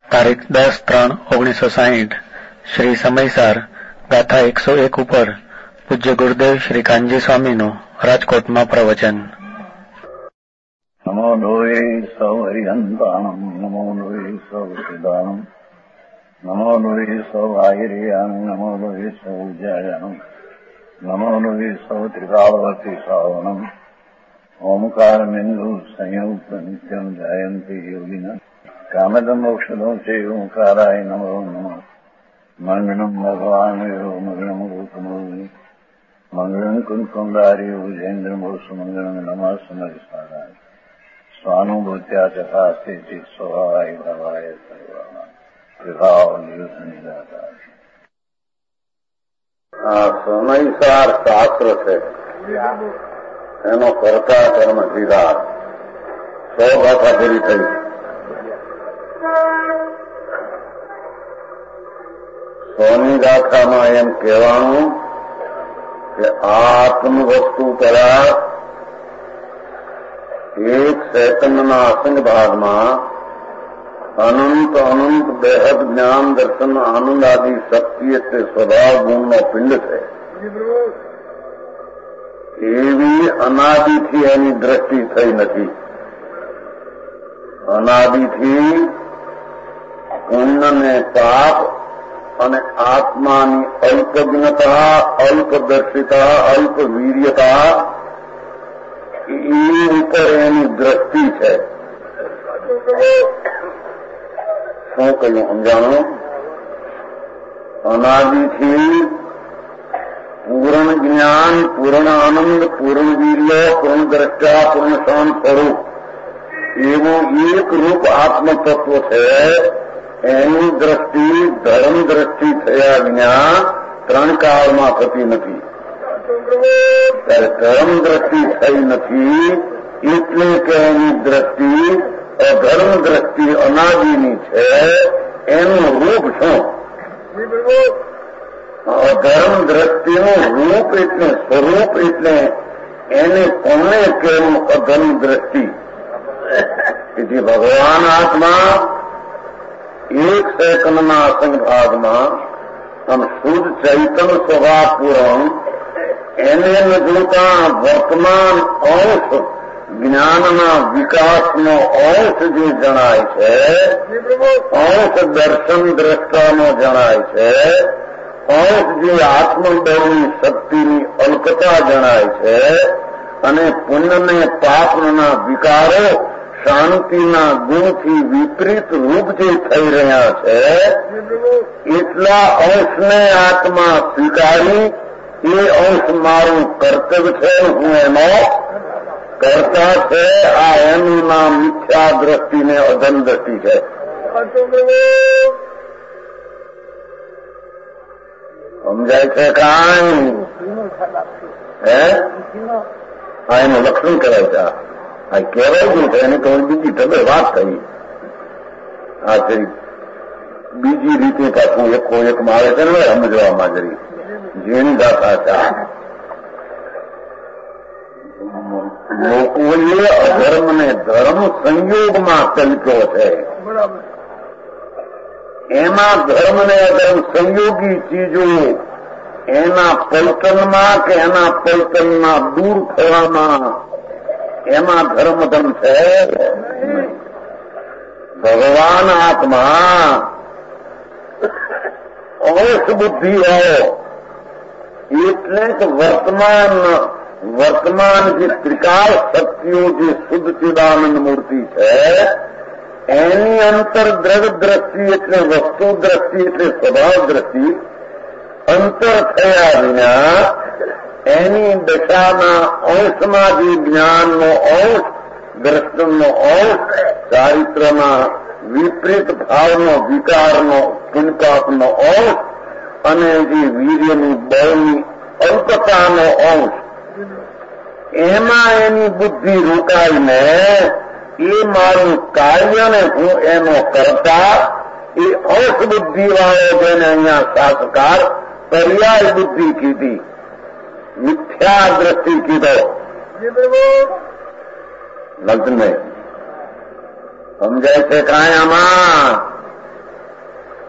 તારીખ 10/3/1960 શ્રી સમયસાર ગાથા 101 ઉપર પૂજ્ય ગુરુદેવ શ્રી કાનજી સ્વામીનું રાજકોટમાં પ્રવચન. નમો લોહે સૌ હરિહંતાણમ, નમો લોહે સૌ સિદાનમ, નમો લોહે સૌ આહિર્યાન, નમો લોહે સૌ જયાનમ, નમો લોહે સૌ ત્રિકાળવતી સાવનમ. ઓમકાર બિંદુ સંયુક્ત નિત્યમ જયંતી યોગિના કામદમ મોક્ષદો છે ઓંકારાય નમો નમઃ. મંગળમ ભગવાન મંગળમ રૂપમોહિ મંગળમ કુંકુંડારી ભુજેન્દ્ર મોક્ષ મંગળમ નમઃ સમર્ષાય સ્વાનુભૂત્યા ચકાસ્તે ચિત સ્વભાવાય ભવાય સર્વાના વિભાવ નિયુદ્ધ નિરાકાર. આ સમયસાર શાસ્ત્ર છે, એનો કરતા કર્મ સીધા 100 ગાથા પૂરી થઈ. સોની ગાથામાં એમ કહેવાનું કે આત્મ વસ્તુ પેલા 1 સેકન્ડના અસંગ ભાગમાં અનંત અનંત બેહદ જ્ઞાન દર્શન આનંદ આદિ શક્તિ એટલે સ્વભાવ ગુણનો પિંડ છે. એવી અનાદિથી એની દ્રષ્ટિ થઈ નથી. અનાદિથી પુણ્ય ને પાપ અને આત્માની અલ્પજ્ઞતા, અલ્પદર્શિતા, અલ્પવીર્યતા એ ઉપર એની દ્રષ્ટિ છે. શું કહ્યું સમજાણું? અનાદિથી પૂર્ણ જ્ઞાન, પૂર્ણ આનંદ, પૂર્ણ વીર્ય, પૂર્ણ દ્રષ્ટા, પૂર્ણ શાંત સ્વરૂપ એવું એક રૂપ આત્મતત્વ છે. એની દ્રષ્ટિ ધર્મ દ્રષ્ટિ થયા વિના 3 કાળમાં થતી નથી. ત્યારે ધર્મ દ્રષ્ટિ થઈ નથી એટલે કે એની દ્રષ્ટિ અધર્મ દ્રષ્ટિ અનાદિની છે. એનું રૂપ શું? અધર્મ દ્રષ્ટિનું રૂપ એટલે સ્વરૂપ એટલે એને કોને કેવું અધર્મ દ્રષ્ટિ? તેથી ભગવાન આત્મા 1 સેકન્ડના અસંગ ભાગમાં આમ શુદ્ધ ચૈતન સ્વભાવ પૂર્ણ એને ન જોતા વર્તમાન અંશ જ્ઞાનના વિકાસનો અંશ જે જણાય છે, અંશ દર્શન દ્રષ્ટાનો જણાય છે, અંશ જે આત્મબળની શક્તિની અલ્પતા જણાય છે અને પુણ્યને પાપના વિકારો શાંતિના ગુણથી વિપરીત રૂપ જે થઈ રહ્યા છે, એટલા અંશને આત્મા સ્વીકારી એ અંશ મારું કર્તવ્ય છે, હું એનો કરતા છે. આ એનું નામ મિથ્યા દ્રષ્ટિને અધમ દ્રષ્ટિ છે. સમજાય છે કાંઈ? હા, એનું લક્ષણ કરાય છે. આ કહેવાયું છે એની તો બીજી ઢબે વાત થઈ. આ જરી બીજી રીતે પાછું એકમાં આવે છે ને સમજવામાં જરી જેની ગાથા છે. લોકોએ અધર્મને ધર્મ સંયોગમાં કલ્પ્યો છે. એમાં ધર્મ ને અધર્મ સંયોગી ચીજો એના પલટનમાં કે એના પલટનના દૂર થવામાં એમાં ધર્મ છે. ભગવાન આત્મા અંશ બુદ્ધિ હોય એટલે કે વર્તમાન જે ત્રિકાળ શક્તિઓ જે શુદ્ધ ચિદાનંદ મૂર્તિ છે એની અંતર દ્રવ્ય દ્રષ્ટિ એટલે વસ્તુ દ્રષ્ટિ એટલે સ્વભાવ દ્રષ્ટિ અંતર થયા વિના એની દશાના અંશમાં જે જ્ઞાનનો અંશ, દ્રષ્ટનનો અંશ, ચારિત્રના વિપરીત ભાવનો વિકારનો પુણ્યપાપનો અંશ અને જે વીર્યની બળની અલ્પતાનો અંશ એમાં એની બુદ્ધિ રોકાઈને એ મારું કાર્ય ને હું એનો કરતા એ અંશ બુદ્ધિ વાળો જેને અહીંયા શાસ્ત્રકાર પર્યાય બુદ્ધિ કીધી, મિથ્યા દ્રષ્ટિ કીધો. લગ્ન સમજાય છે કાંઈ આમાં?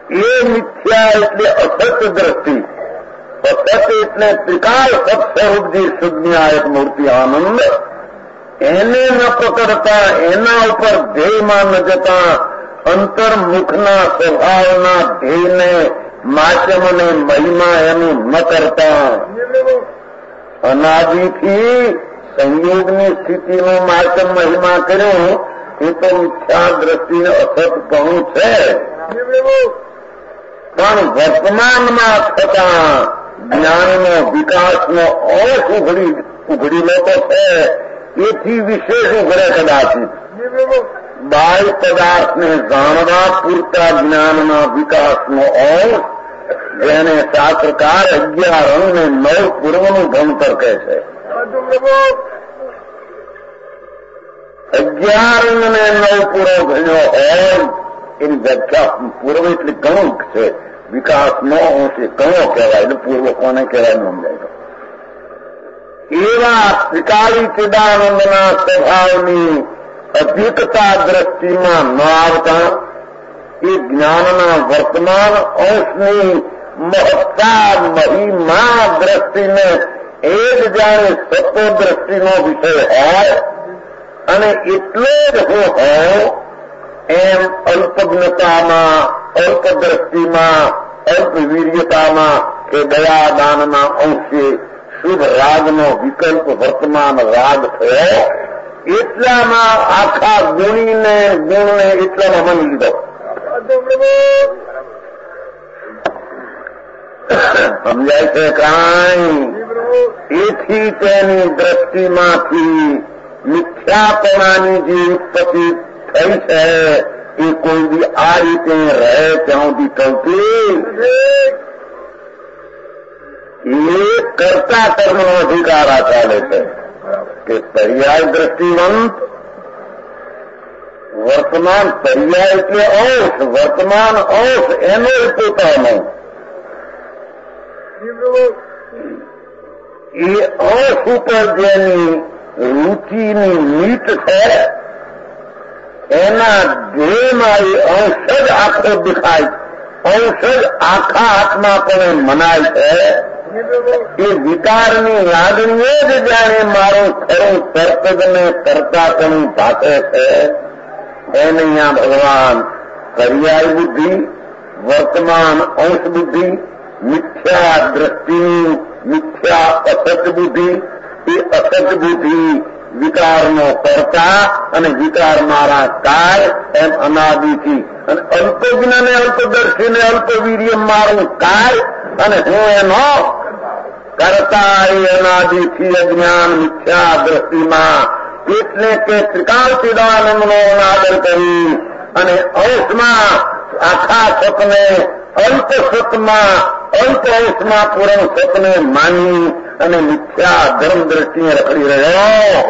એ મિથ્યા એટલે અસત્ય દ્રષ્ટિ, અસત્ય એટલે ત્રિકાળ સત સ્વરૂપજી શુદ્ધન્યાયક મૂર્તિ આનંદ, એને ન પકડતા, એના ઉપર ધ્યેયમાં ન જતા, અંતર્મુખના સ્વભાવના ધ્યેયને માચમ અને મહિમા એનું ન કરતા, અનાદિથી સંયોગની સ્થિતિનો માચમ મહિમા કર્યો એ તો મિથ્યા દ્રષ્ટિને અસતપણું છે. પણ વર્તમાનમાં થતા જ્ઞાનનો વિકાસનો અંશ ઉઘડીલો તો છે, એથી વિશેષ ઉઘડે કદાચિત. બાહ્ય પદાર્થને જાણવા પૂરતા જ્ઞાનના વિકાસનો અંશ, જેને શાસ્ત્રકાર 11 અંગ ને 9 પૂર્વનું ભણતર કહે છે. 11 અંગ ને 9 પૂર્વ ભણ્યો હોય એની વ્યાખ્યા પૂર્વ એટલે ઘણું છે. વિકાસનો અંશ એ ઘણો કહેવાય, એટલે પૂર્વ કોને કહેવાય ન સમજાય. એવા ત્રિકાળી ચિદાનંદના સ્વભાવની અધિકતા દ્રષ્ટિમાં ન આવતા એ જ્ઞાનના વર્તમાન અંશની મહત્તા મહિમા દ્રષ્ટિને એ જ જાણે સત્વ દ્રષ્ટિનો વિષય હોય અને એટલે જ હું હોઉં એમ અલ્પજ્ઞતામાં, અલ્પદ્રષ્ટિમાં, અલ્પવીર્યતામાં કે દયાદાનના અંશે શુભ રાગનો વિકલ્પ વર્તમાન રાગ થયો, એટલામાં આખા ગુણીને ગુણને એટલામાં માની લીધો. સમજાય છે કાંઈ? એથી તેની દ્રષ્ટિમાંથી મિથ્યાપણાની જે ઉત્પત્તિ થઈ છે એ કોઈ બી આ રીતે રહે ત્યાં સુધી ટળતી. એ કરતા કર્મનો અધિકાર આ ચાલે છે કે પર્યાય દ્રષ્ટિવંત, વર્તમાન પર્યાય એટલે અંશ, વર્તમાન અંશ એનો પોતાનો, એ અંશ ઉપર જેની રુચિની નીત છે એના ધ્યેયમાં એ અંશ જ આખો દેખાય, અંશ જ આખા આત્મા પણ મનાય છે. એ વિકારની લાગણીઓ જ જાણે મારું ખરું કર્તવ્યને કરતાપણું ભાષે છે. એને અહીંયા ભગવાન પર્યાય બુદ્ધિ, વર્તમાન અંશ બુદ્ધિ, મિથ્યા દ્રષ્ટિની મિથ્યા અસત બુદ્ધિ, એ અસત બુદ્ધિ વિકારનો કરતા અને વિકાર મારા કાર્ય એમ અનાદિથી, અને અલ્પજ્ઞાને અલ્પદર્શીને અલ્પવીર્ય મારું કાર્ય અને હું એનો કરતા એ અનાદિથી અજ્ઞાન મિથ્યા દ્રષ્ટિમાં, એટલે કે ત્રિકાળ ચિદાનંદનો અનાદર કરી અને અંશમાં આખા સતને અલ્પ સતમાં અલ્પ અંશમાં પૂર્ણ સતને માની અને મિથ્યા ધર્મ દ્રષ્ટિએ રખડી રહ્યો.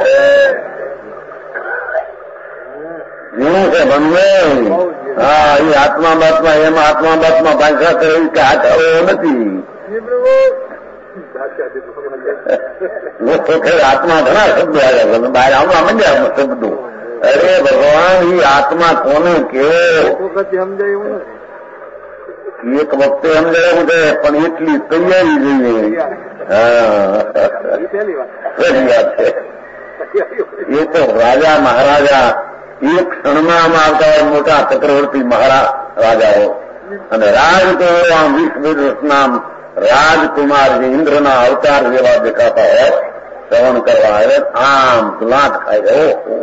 એવું છે બંને. હા, એ આત્મા બાતમાં એમાં આત્મા બાતમાં ભાષા કરી કે આ એવો નથી. લોકો આત્મા ઘણા શબ્દો આવ્યા છે, બહાર આવવા માંડ્યા શબ્દો. અરે ભગવાન, એ આત્મા કોને કેવો સમજાયું? એક વખતે સમજાયું છે, પણ એટલી તૈયારી જોઈએ. ખરી વાત છે. એ તો રાજા મહારાજા એક ક્ષણમાં આવતા હોય, મોટા ચક્રવર્તી મહારાજાઓ, અને રાજ તો આમ 20 વર્ષના રાજકુમાર જે ઇન્દ્રના અવતાર જેવા દેખાતા હોય, શ્રવણ કરવા આવે, આમ લાટ ખાય.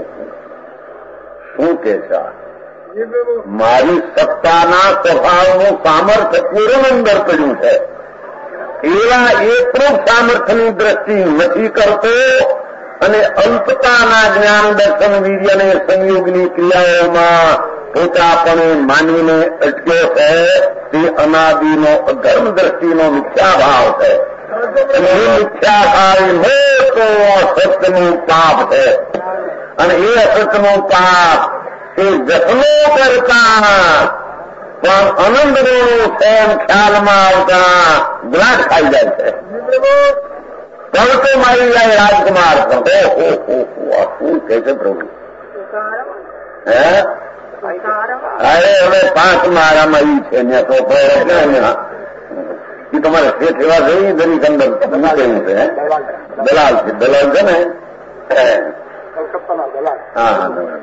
શું કે છે? મારી સત્તાના સ્વભાવનું સામર્થ્ય પૂર્ણ અંદર પડ્યું છે. એવા એકરૂપ સામર્થ્યની દ્રષ્ટિ નથી કરતો અને અલ્પતાના જ્ઞાન દર્શન વીર્ય અને સંયોગની ક્રિયાઓમાં પોતાપણે માનીને અટક્યો છે. તે અનાદિનો અધર્મ દ્રષ્ટિનો મિથ્યાભાવ છે. અને એ મિથ્યાભાવ મોટો અસત્યનું પાપ છે. અને એ અસત્યનું પાપ એ જતનો કરતા પણ અનંતનો તેમ ખ્યાલમાં આવતા ગ્લાસ ખાઈ જાય છે. તડકો મારી જાય રાજકુમાર. શું કે છે પ્રભુ? હે અરે હવે 5 મારામાં ઈ છે ને તો એ તમારે શેઠ એવા જોઈએ દરેક અંદર મૂકેલું છે દલાલ છે ને હા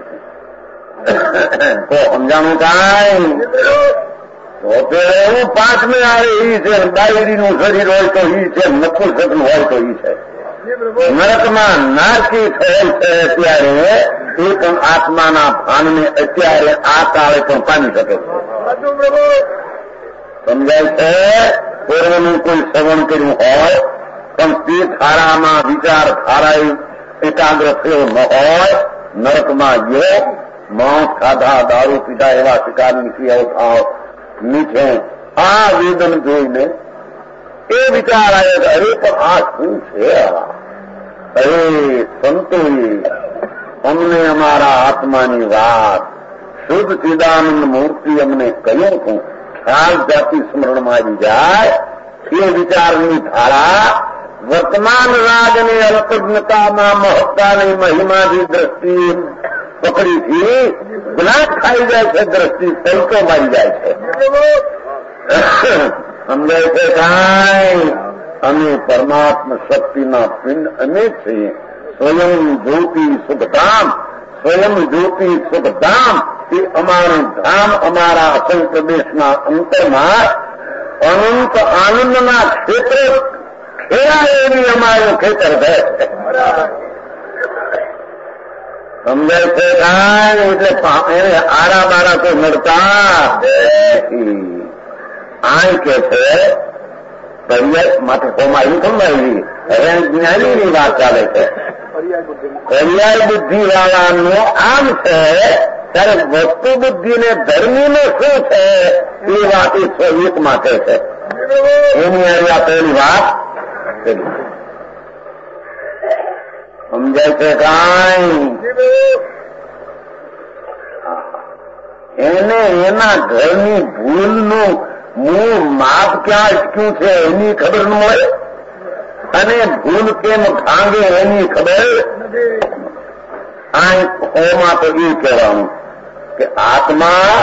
તો સમજાણું કાંઈ તો એવું 5મે આવે ઈ છે ડાયરીનું શરીર હોય તો ઈ છે નપુંસકનું હોય તો ઈ છે નરકમાં નારકી થયેલ છે ત્યારે એ પણ આત્માના ભાનને અત્યારે આ કાળે પણ પામી શકે છે સમજાય છે પૂર્વનું કોઈ શ્રવણ કર્યું હોય પણ તે ધારામાં વિચાર ધારાએ એકાગ્ર થયો ન હોય નરકમાં ગયો માંસ ખાધા દારૂ પીધા એવા શિકારની ક્રિયાઓ મીઠે આ વેદન જોઈને એ વિચાર આવ્યો કે અરે પણ આ શું છે અરે સંતોએ અમને અમારા આત્માની વાત શુદ્ધ ચિદાનંદ મૂર્તિ અમને કહ્યું હતું ખ્યાલ જાતિ સ્મરણમાં આવી જાય એ વિચારની ધારા વર્તમાન રાગને અલ્પજ્ઞતામાં મહત્તાની મહિમાની દ્રષ્ટિ પકડીથી જ્ઞાત ખાઈ જાય છે દ્રષ્ટિ સૈકો મારી જાય છે સમજાય છે કાંઈ અમે પરમાત્મા શક્તિના પિંડ અમે છીએ સ્વયં જ્યોતિ સુખધામ સ્વયં જ્યોતિ સુખધામ એ અમારું ધામ અમારા અસલ પ્રદેશના અંતરમાં અનંત આનંદના ક્ષેત્ર ખેરાય એવી અમારું ખેતર છે સમજાય છે કાંઈ એટલે એને આરા બારા તો મળતા આય કે છે પર્યાય માટે ફોમાં એવું સમજાવી હવે જ્ઞાનીની વાત ચાલે છે પર્યાય બુદ્ધિ વાળાનું આમ છે ત્યારે વસ્તુ બુદ્ધિને ધર્મીનું શું છે એ વાત 120 માટે છે એની આ પહેલી વાત સમજાય છે કાંઈ એને એના ઘરની ભૂલનું મૂળ માપ ક્યાં અટક્યું છે એની ખબર ન મળે અને ભૂલ કેમ ભાંગે એની ખબર આ ઓમાં તો એ કહેવાનું કે આત્મા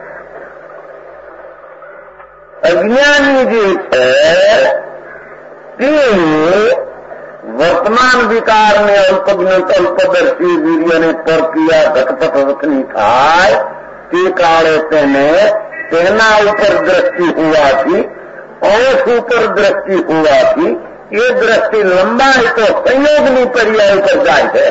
અજ્ઞાની જે છે તે વર્તમાન વિકારને અલ્પદર્શી વીર્યને પરક્રિયા ઘટપટ રચની થાય તે કાળે તેને તેના ઉપર દ્રષ્ટિ હોવાથી અંશ ઉપર દ્રષ્ટિ હોવાથી એ દ્રષ્ટિ લંબાય તો સંયોગની પર્યાય ઉપર જાય છે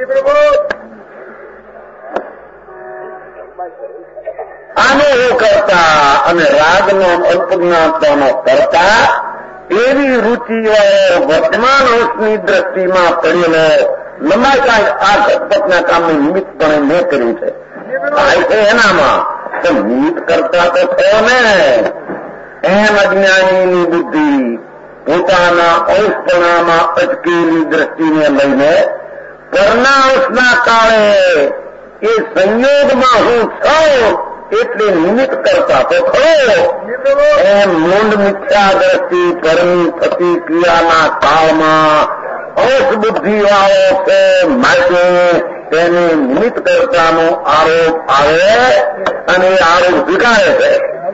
આનો કરતા અને રાગનો અલ્પજ્ઞાનતાનો કરતા એવી રુચિવાળો વર્તમાન અંશની દ્રષ્ટિમાં પડેલો લંબાઈ આ ઘટપટના કામનું નિમિત્તપણે મેં કર્યું છે છે એનામાં તો નિમિત્ત કરતા તો થયો ને એમ અજ્ઞાનીની બુદ્ધિ પોતાના અંશપણામાં અટકેલી દ્રષ્ટિને લઈને પરના અંશના કાળે એ સંયોગમાં હું છું એટલે નિમિત્ત કરતા તો ખરો એમ મૂંડ મિથ્યા દ્રષ્ટિ પરની થતી ક્રિયાના કાળમાં અંશ બુદ્ધિ વાળો છે માટે તેને નિમિત્ત કરતાનો આરોપ આવે અને એ આરોપ સ્વીકારે છે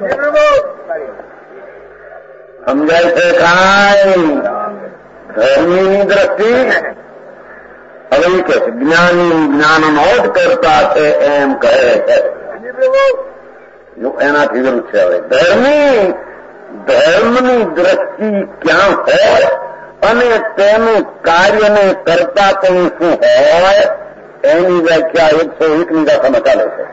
સમજાય છે કાંઈ ધર્મીની દ્રષ્ટિ હવે એ કહે છે જ્ઞાની જ્ઞાનનો જ કરતા છે એમ કહે છે એનાથી વિરુદ્ધ છે હવે ધર્મની દ્રષ્ટિ ક્યાં હોય અને તેનું કાર્યને કરતા પણ શું હોય એની વ્યાખ્યા 101ની ગાથામાં ચાલે છે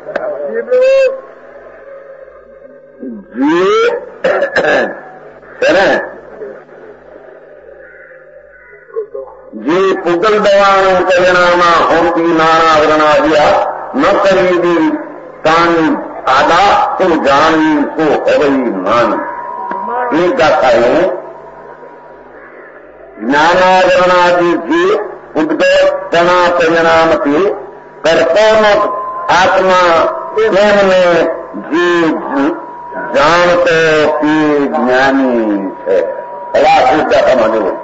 જે પુગલ દવાનું પરિણામા હોતી નાણા વર્ણાવ્યા ન કરી તાની આદા તો જાણવી તો હવઈ માની એ ગાથાએ જ્ઞાનાવરણાદિ જે ઉદ્ગતના પરિણામથી કર્તોનો આત્મા એમને જે જાણતો તે જ્ઞાની છે હવા ગાથામાં જુઓ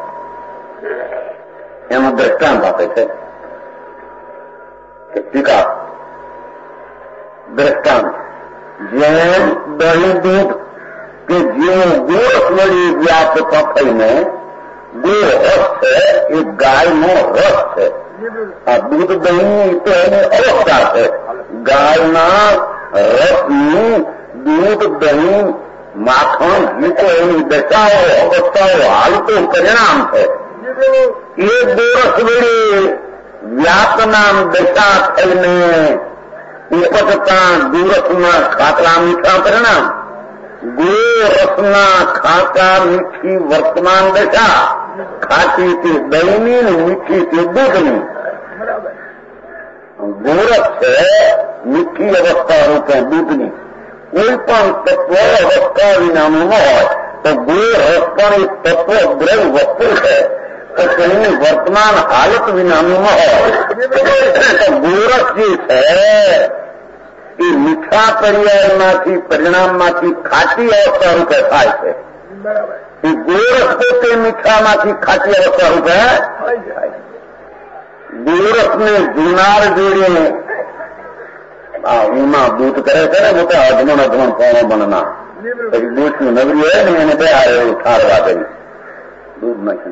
એનું દ્રષ્ટાંત આપે છે કે ટીકા દ્રષ્ટાંત જેમ દહીં દૂધ કે જેવો ગોળ વળી વ્યાપતા થઈને ગોળ રસ છે એ ગાયનો રસ છે. આ દૂધ દહીં તો એની અવસ્થા છે. ગાયના રસનું દૂધ દહીં માખણ એ તો એની દશાઓ અવસ્થાઓ હાલતું પરિણામ છે. એ ગોરસ વળી વ્યાપના દશા થઈને ઉપજતા દૂરસના ખાટા મીઠા પરિણામ. ગોરસના ખાટા મીઠી વર્તમાન દશા ખાટી થી દહીંની મીઠી થી દૂધની. ગોરસ છે મીઠી અવસ્થા રૂપે દૂધની. કોઈ પણ તત્વ અવસ્થા વિનાનું ન હોય તો ગોરસ પણ એક તત્વ દ્રવ વસ્તુ છે તો તેની વર્તમાન હાલત વિનાનું ન હોય. ગોરસ જે છે એ મીઠા પર્યાયમાંથી પરિણામમાંથી ખાટી અવસ્થા રૂપે થાય છે. એ ગોરસ પોતે મીઠામાંથી ખાટી અવસ્થા રૂપે ગોરસને જુનાર જોડે ઊંમાં દૂધ કરે છે ને મોટા અધમણ પોણો બનના પછી દૂધનું નગરી હોય ને એને બે હારે એવું ઠારવા કરી દૂધ નાખી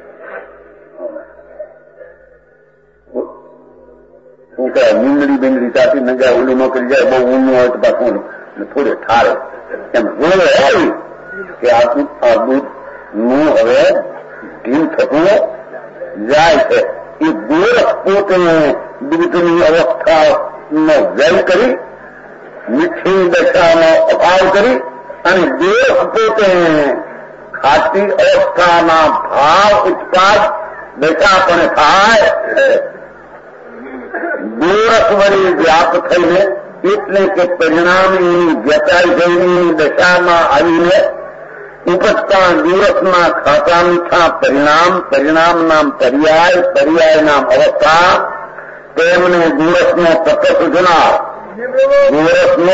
શું કહે મીંદડી બીંદડી ચાટી નગ્યા ઓલું નોકરી જાય બહુ ઊંડું હોય તો પાછું થોડે ઠારે એમ જોડે આવી કે આ દૂધ નું હવે ઢીલ થતું જાય છે. એ ગોરસ પોતે દૂધની અવસ્થાનો વ્યય કરી મીઠી દશાનો અભાવ કરી અને ગોરસ પોતે ખાટી અવસ્થાના ભાવ ઉત્પાદ દશા પણ થાય. ગોરસ વળી વ્યાપ થઈને એટલે કે પરિણામની વ્યતાઈ જઈને દશામાં આવીને ઉપજતા ગોરસના ખાટા મીઠા પરિણામ નામ પર્યાય નામ અવસ્થા તેમને ગોરસનો તત્વ સૂચનાર. ગોરસનો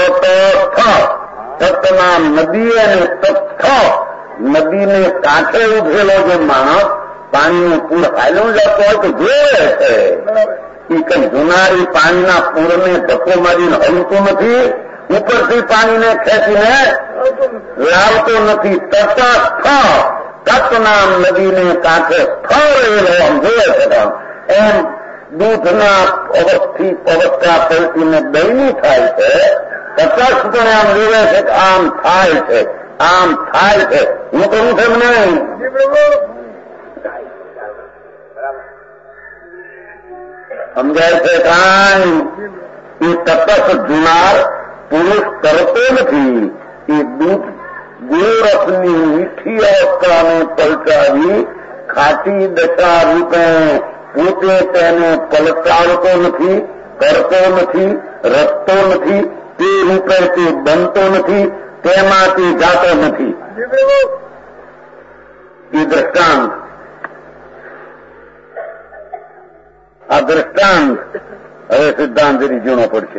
તત્વ નામ નદી અને તત્વ નદીને કાંઠે ઉભેલો જે માણસ પાણીનું પૂર હાલ્યું જતો હોય તો જોવે છે એ કઈ જુનારી પાણીના પૂરને ધક્કો મારીને હલતું નથી, ઉપરથી પાણીને ખેંચીને લાવતો નથી. તત્વ નામ નદીને કાંઠે રહેલો આમ જોવે છે. એમ દૂધના અવસ્થા પલટીને દહીંની થાય છે. તટસ્થ પણ આમ જોવે છે કે આમ થાય છે આમ થાય છે. હું કહું છું નહીં સમજાય છે કાંઈ એ તટસ્થ જુનાર પુરુષ કરતો નથી. એ દૂધ ગોરસની મીઠી અવસ્થાને પલટાવી ખાટી દશા રૂપે પોતે તેને પલટાવતો નથી, કરતો નથી, રચતો નથી, તે રૂપે તે બનતો નથી, તેમાંથી જાતો નથી. એ દ્રષ્ટાંત આ દ્રષ્ટાંત હવે સિદ્ધાંતની જૂનો પડશે.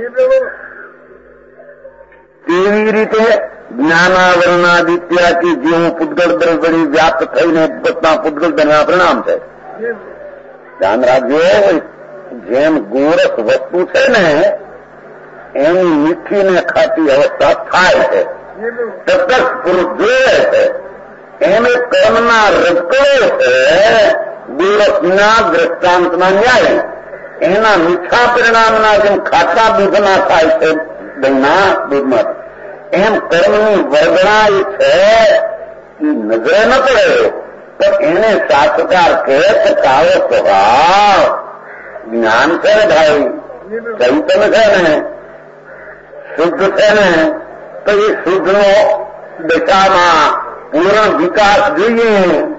તેવી રીતે જ્ઞાનાવરણાદિત્યાથી જેવું પૂતગલ દ્રવડી વ્યાપ્ત થઈને પોતાના પૂતગલ બનવા પરિણામ છે. ધ્યાન રાખજો, જેમ ગોરસ વસ્તુ છે ને એની મીઠી ને ખાટી અવસ્થા થાય છે. તટસ્થ પુરુષ જોવે છે એમ કર્મના રજકડો છે. ગોરસના દ્રષ્ટાંતના ન્યાય એના મીઠા પરિણામના જેમ ખાટા દૂધના થાય છે દહીંના દૂધમાં એમ કર્મની વર્ગણાઈ છે એ નજરે ન પડે પણ એને શાસ્ત્રકાર કહે કે કાળો સ્વભાવ જ્ઞાન છે ને ભાઈ, ચૈતન્ય છે ને, શુદ્ધ છે ને, તો એ શુદ્ધનો દશામાં પૂર્ણ વિકાસ જોઈએ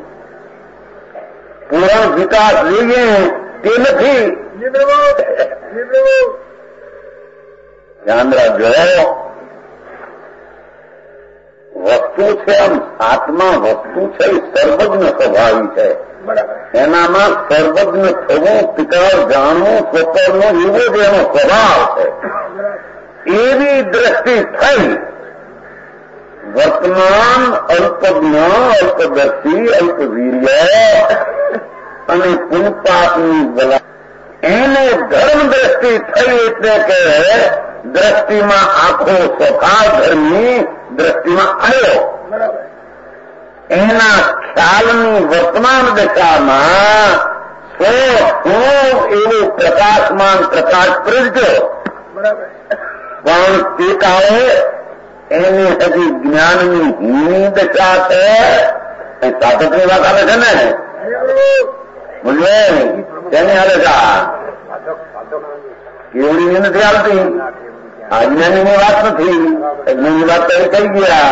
તે નથી. ધ્યાન રાખજો, વસ્તુ છે આમ આત્મા વસ્તુ છે એ સર્વજ્ઞ સ્વભાવી છે. એનામાં સર્વજ્ઞ થવું, પિતાળ જાણવું, સ્વતરનો એવો જ એનો સ્વભાવ છે. એવી દ્રષ્ટિ થઈ વર્તમાન અલ્પજ્ઞ, અલ્પદર્શી, અલ્પવીર્ય અને પુનપાપની બલા એને ધર્મ દ્રષ્ટિ થઈ એટલે કે દ્રષ્ટિમાં આખો સ્વભાવ ધર્મની દ્રષ્ટિમાં આવ્યો. એના ખ્યાલની વર્તમાન દશામાં હું એવું પ્રકાશમાન પ્રકાશ પ્રગટ્યો. પણ તે કાળે એની હજી જ્ઞાનની હીની દશા છે. સાધકની વાત આવે છે ને, બોલે તેની હાલે કેવડીની નથી આવતી. અજ્ઞાનીની વાત નથી, અજ્ઞાનની વાત કહી ગયા.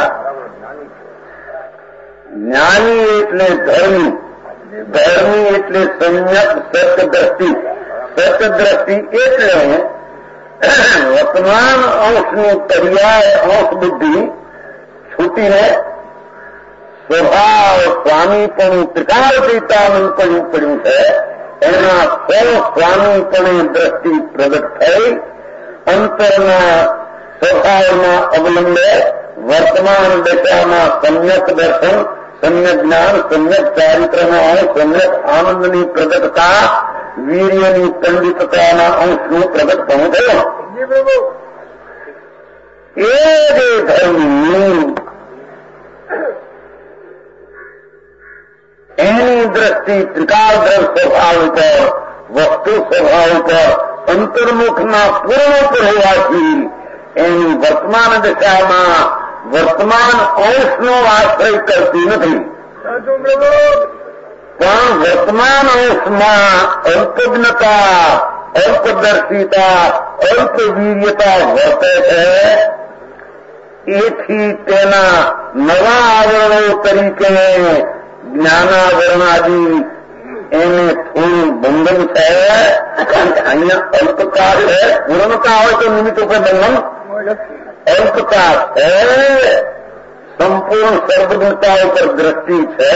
જ્ઞાની એટલે ધર્મી, ધર્મી એટલે સંયત સત્યદ્રષ્ટિ. સત્યદ્રષ્ટિ એટલે વર્તમાન અંશની પર્યાય અંશ બુદ્ધિ છૂટીને સ્વભાવ સ્વામીપણું ત્રિકાળતીતાનું પડ્યું છે. એના સ્વામીપણે દ્રષ્ટિ પ્રગટ થઈ અંતરના સ્વભાવના અવલંબે વર્તમાન દશામાં સમ્યક દર્શન, સમ્યક જ્ઞાન, સમ્યક ચારિત્રના અંશ, સમ્યક આનંદની પ્રગટતા, વીર્યની પંડિતતાના અંશનું પ્રગટપણું થયો. એ જે ધર્મની એની દ્રષ્ટિ ત્રિકાળધર સ્વભાવ ઉપર, વસ્તુ સ્વભાવ ઉપર અંતર્મુખના પૂર્ણ પર હોવાથી એની વર્તમાન દશામાં વર્તમાન અંશનો આશ્રય કરતી નથી. પણ વર્તમાન અંશમાં અલ્પજ્ઞતા, અલ્પદર્શિતા, અલ્પવીર્યતા વર્તે છે. એથી તેના નવા આવરણો તરીકે જ્ઞાનાવરણાદિ એને થોડું બંધન છે. અહીંયા અલ્પતા છે, પૂર્ણતા હોય તો નિમિત્ત ઉપર બંધન. અલ્પતા છે, સંપૂર્ણ સર્વજ્ઞતા ઉપર દ્રષ્ટિ છે.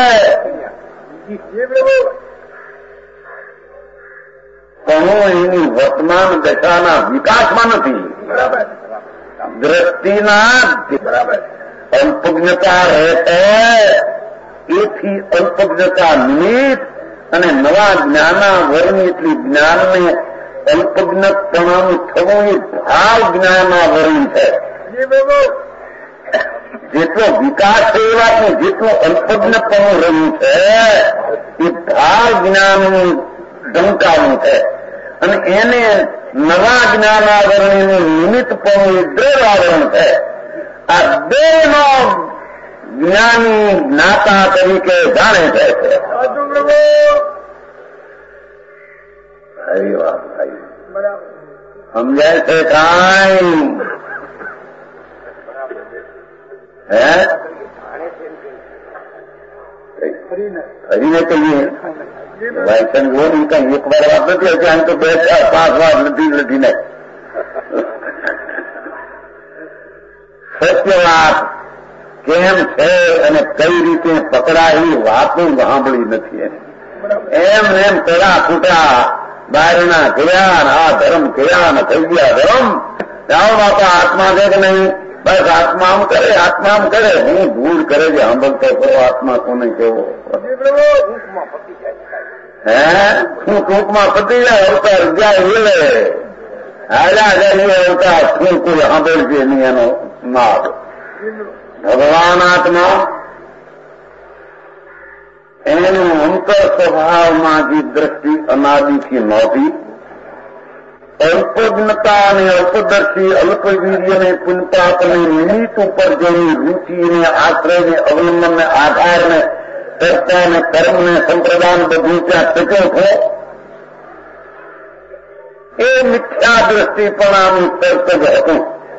પણ એની વર્તમાન દશાના વિકાસમાં નથી. દ્રષ્ટિના અલ્પજ્ઞતા રહે છે. એથી અલ્પજ્ઞતા નિમિત્ત અને નવા જ્ઞાનાવરણી એટલી જ્ઞાનને અલ્પજ્ઞપણાનું થવું એ ભાવ જ્ઞાનાવરણ છે. જેટલો વિકાસ છે એ વાત ને જેટલું અલ્પજ્ઞપણું રહ્યું છે એ ભાવ જ્ઞાનનું ડંકાનું છે. અને એને નવા જ્ઞાનાવરણીનું નિમિત્તપણું એ દ્રવાવરણ છે. આ બેનો જ્ઞાની જ્ઞાતા તરીકે જાણે છે. સમજાય છે કાંઈ? હરીને કહીએ વાયસન ગોળી કઈ એક વાર વાત નથી હશે. આમ તો 2, 4, 5 વાર નથી ને સત્ય વાત કેમ છે અને કઈ રીતે પકડાય વાતું સાંભળી નથી. એમ એમ પેલા ફૂટા બહારના ગયા આ ધર્મ ગયા ને થઈ ગયા ધર્મ. જાઓ બાપા આત્મા છે કે નહીં? બસ આત્મા આમ કરે, આત્મા આમ કરે. હું ભૂલ કરે છે સાંભળતો કરો આત્મા કોને કેવો? શું ટૂંકમાં પતી જાય અવતાર જાય એલે હાજા જાય અવતાર શું કોઈ સાંભળશે નહીં એનો માપ. ભગવાન આત્મા એનું અંતર સ્વભાવમાં જે દ્રષ્ટિ અનાદિથી નહોતી. અલ્પજ્ઞતા અને અલ્પદર્શી અલ્પવીર્યને પુનપાપને નિમિત્ત ઉપર જેની રૂચિને આશ્રયને અવલંબનને આધારને ચર્ચાને કર્મને સંપ્રદાન બધું ત્યાં ટક્યો છે. એ મિથ્યા દ્રષ્ટિપણાનું તર્ક જ હતું.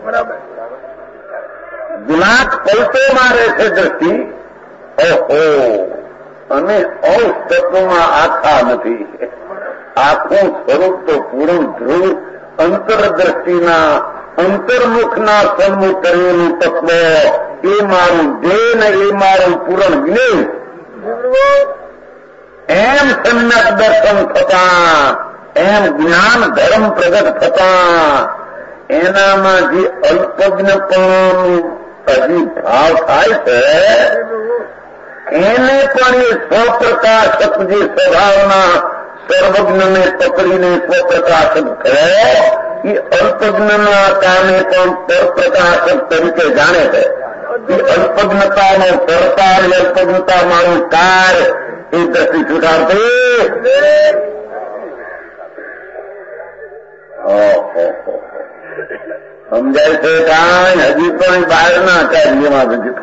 ગુનાક પલટો મારે છે દ્રષ્ટિ. ઓહો અને અંશ તત્વમાં આખા નથી. આખું સ્વરૂપ તો પૂર્ણ ધ્રુવ અંતરદ્રષ્ટિના અંતર્મુખના સન્મુખ કરેલું તત્વ એ મારું દેહ ને એ મારું પૂરણ જ્ઞેય. એમ સમ્યક દર્શન થતા, એમ જ્ઞાન ધર્મ પ્રગટ થતા એનામાં જે અલ્પજ્ઞપણ હજી ભાવ થાય છે એને પણ એ સ્વપ્રકાશક જે સ્વભાવના સર્વજ્ઞને પકડીને સ્વપ્રકાશક થયો એ અલ્પજ્ઞના કારણે પણ પરપ્રકાશક તરીકે જાણે છે. એ અલ્પજ્ઞતાનો પડકાર, અલ્પજ્ઞતા મારું કાર્ય એ દ્રષ્ટિ સ્વીકારતી. સમજાય છે કાંઈ? હજી પણ બહારના કાર્યમાં વિજિત.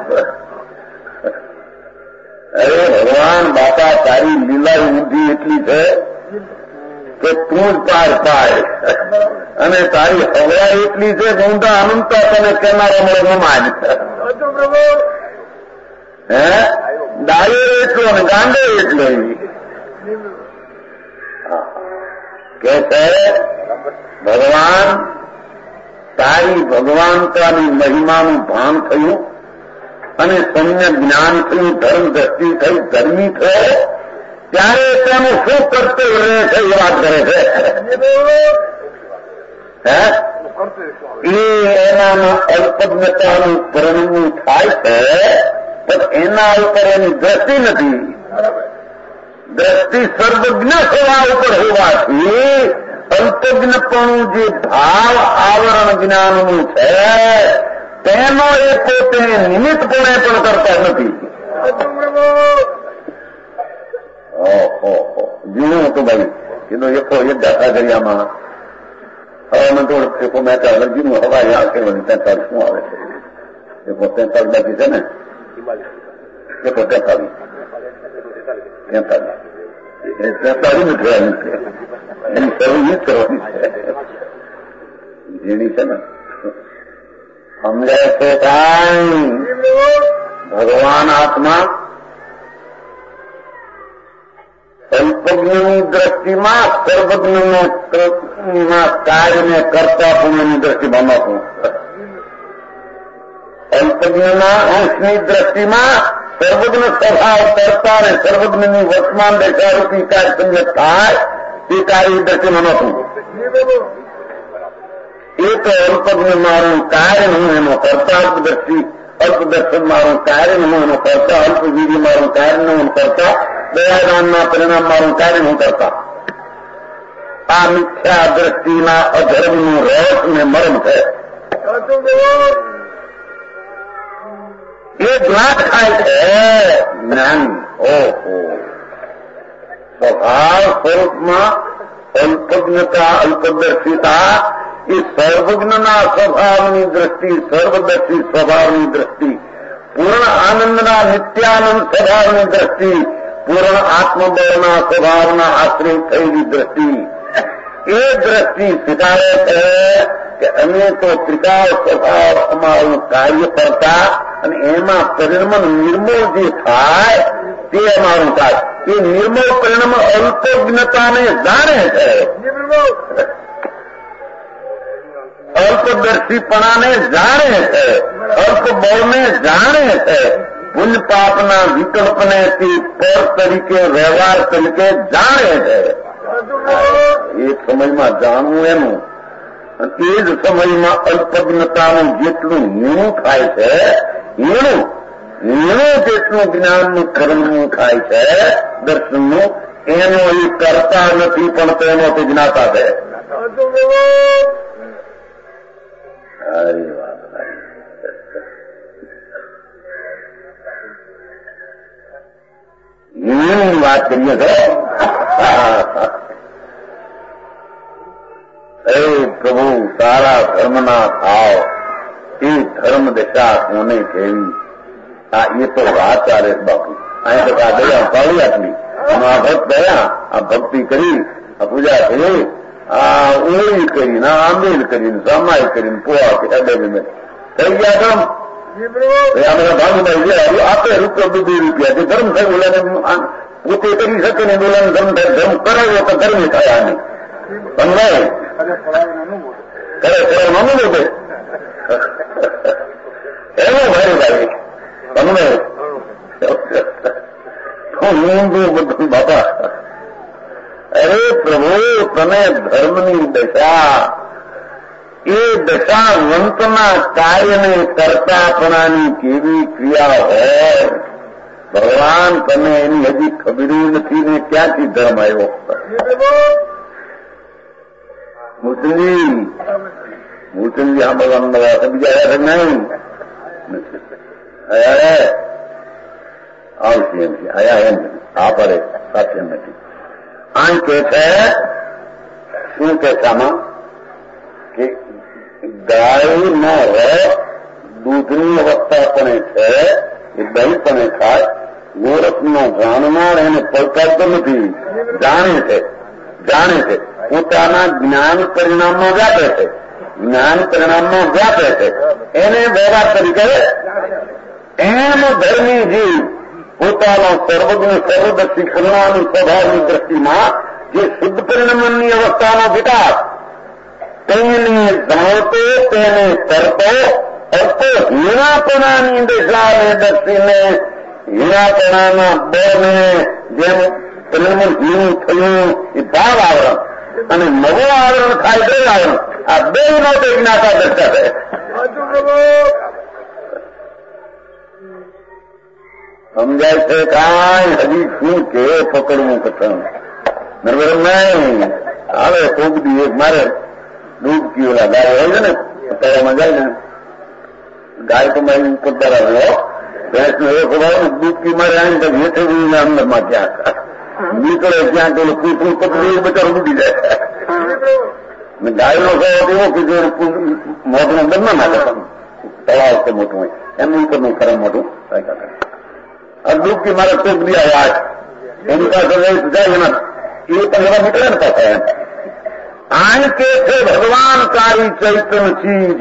અરે ભગવાન બાપા, તારી લીલા ઊંધી એટલી છે કે તું જ પાર પાય, અને તારી હવા એટલી છે કે ઊંધા અનંતા તને કેનારો મળે નમાજ. હે ડાયો એટલો ને ગાંડો એટલો કે છે ભગવાન, તારી ભગવાનતાની મહિમાનું ભાન થયું અને સમ્ય જ્ઞાન થયું, ધર્મ દ્રષ્ટિ થઈ, ધર્મી થયો, ત્યારે તેનું શું કર્તવ્ય રહે છે એ વાત કરે છે. એ એનામાં અલ્પજ્ઞતાનું પરિણામ થાય છે, પણ એના ઉપર એની દ્રષ્ટિ નથી. દ્રષ્ટિ સર્વજ્ઞ સ્વભાવ ઉપર હોવાથી અલ્પજ્ઞપણું જે ભાવ આવરણ જ્ઞાનનું છે તેનો એ પોતે નિમિત્તપણે પણ કરતા નથી. જીવું હતું ભાઈ, એનો એકો એક દાખલા દરિયામાં હવામાન થોડુંક એકો મેં અલગજીનું હવા યા કે 43 શું આવે છે? એકો 43 બાકી છે ને, એકો 43 નથી થવાની છે, એની શરૂ જ કરવાની છે. જેની છે ને સમજાય છે કાંઈ? ભગવાન આત્મા અલ્પજ્ઞની દ્રષ્ટિમાં સર્વજ્ઞના કાર્યને કરતા પુણ્યની દ્રષ્ટિમાં નહોતું. અલ્પજ્ઞના અંશની દ્રષ્ટિમાં સર્વજ્ઞ સ્વભાવ કરતા અને સર્વજ્ઞની વર્તમાન દશારૂપી કાર્ય થાય તે કાર્ય દ્રષ્ટિમાં નહોતું. એ તો અલ્પજ્ઞ મારું કાર્ય હું એનો કરતા, અલ્પદર્શી અલ્પદર્શન મારું કાર્ય હું એનો કરતા, અલ્પવીર્ય મારું કાર્ય હું કરતા, દયાદાનના પરિણામ મારું કાર્ય હું કરતા. આ મિથ્યા દ્રષ્ટિના અધર્મનું રસ ને મર્મ છે. એ જ્ઞાન થાય છે જ્ઞાની. ઓહો, સ્વભાવ સ્વરૂપમાં અલ્પજ્ઞતા, અલ્પદર્શિતા એ સર્વજ્ઞના સ્વભાવની દ્રષ્ટિ, સર્વદર્શી સ્વભાવની દ્રષ્ટિ, પૂર્ણ આનંદના નિત્યાનંદ સ્વભાવની દ્રષ્ટિ, પૂર્ણ આત્મબળના સ્વભાવના આશ્રય થયેલી દ્રષ્ટિ, એ દ્રષ્ટિ સ્વીકારે છે કે અમે તો ત્રિકાળ સ્વભાવ અમારું કાર્ય કરતા અને એમાં પરિણામ નિર્મળ જે થાય તે અમારું કાર્ય. એ નિર્મળ પરિણામ અલ્પજ્ઞતાને જાણે છે, અલ્પદર્શીપણાને જાણે છે, અલ્પબળને જાણે છે, પુણ્ય પાપના વિકલ્પને પર તરીકે, વ્યવહાર તરીકે જાણે છે. એક સમયમાં જાણવું એનું, એ જ સમયમાં અલ્પજ્ઞતાનું જેટલું હીણું થાય છે, હીણું જેટલું જ્ઞાનનું કર્મનું થાય છે, દર્શનનું, એનો એ કરતા નથી પણ તેનો તે જ્ઞાતા છે. સારી વાત. હીણની વાત કરીએ તો એ પ્રભુ સારા ધર્મના ભાવ, એ ધર્મ દશા કોને કેવી? આ એ તો વાત ચાલે બાપુ. અહીં તો આ દયા પાડી આપી, આ ભક્ત ગયા, આ ભક્તિ કરી, આ પૂજા કરી, આ ઓળી કરીને, આ આંબેલ કરીને, સામાય કરીને, પોવા કે થઈ ગયા ધર્મ. અમારા ભાગભાઈ ગયા આપે રૂપિયા, 2 રૂપિયા જે ધર્મ થાય ઓલાને પોતે કરી શકે ને, ઓલાને ધર્મ થાય. ધર્મ કરાવ્યો તો ધર્મી થાય. આને સમજાય ખરે માનું બોલે એનું ભાઈ ભાઈ તમને ઊંધું બધું બાપા. અરે પ્રભુ, તને ધર્મની દશા, એ દશાવંતના કાર્યને કરતાપણાની કેવી ક્રિયા હોય, ભગવાન તમે એની હજી ખબર્યું નથી ને ક્યાંથી ધર્મ આવ્યો? મૂર્તિજી હા ભગવાન બીજા નહીં આવશે એમ છે આયા એમ આ પડે સાથે નથી. આમ કે છે શું કે છે આમાં કે ગાયનો રસ દૂધની અવસ્થા પણ છે, એ દહીં પણ ખાય. ગોરસનો જાણનાર એને પડકારતો નથી, જાણે છે પોતાના જ્ઞાન પરિણામમાં વ્યાપે છે, જ્ઞાન પરિણામમાં વ્યાપે છે, એને વ્યવહાર તરીકે એમ ધર્મી જીવ પોતાનો સર્વજ્ઞ સર્વદર્શી કરુણાની સ્વભાવની દ્રષ્ટિમાં જે શુદ્ધ પરિણામની અવસ્થાનો વિકાસ તેને જાણતો તેને કરતો અર્થો હીરાપણાની દિશાને દર્શીને હીરાપણાના બળને જેમ પરિણામ હીરું થયું એ ભાવ આવરણ અને નવું આવરણ થાય બે આવરણ, આ બે નો તે જ્ઞાતા દર્શાવે. સમજાય છે કાંઈ હજી શું કે પકડવું કથન બરોબર નહીં. આવે કોક દી મારે ડૂબકી ઓલા ગાય હોય છે ને તળાવમાં જાય ને ગાય તો મારી ઉપર ધરાવ્યો ભેંસ નો એ ખબર ડૂબકી મારે આવીને હેઠે અંદરમાં ક્યાંક નીકળે ક્યાંક પેલું કૂતરું પકડી બધા ઉડી જાય. ગાયનો સ્વભાવ એવો કે જો મોઢું અંદર ના નાખે તળાવ છે મોટું હોય એનું ઉપરનું ખરે મોટું આ ડૂબકી મારે કોક દી આવ્યા એની પાસે જાય એના એ પણ નીકળે ને પાછા એમ. આમ કે છે ભગવાન કારી ચૈતન્ય ચીજ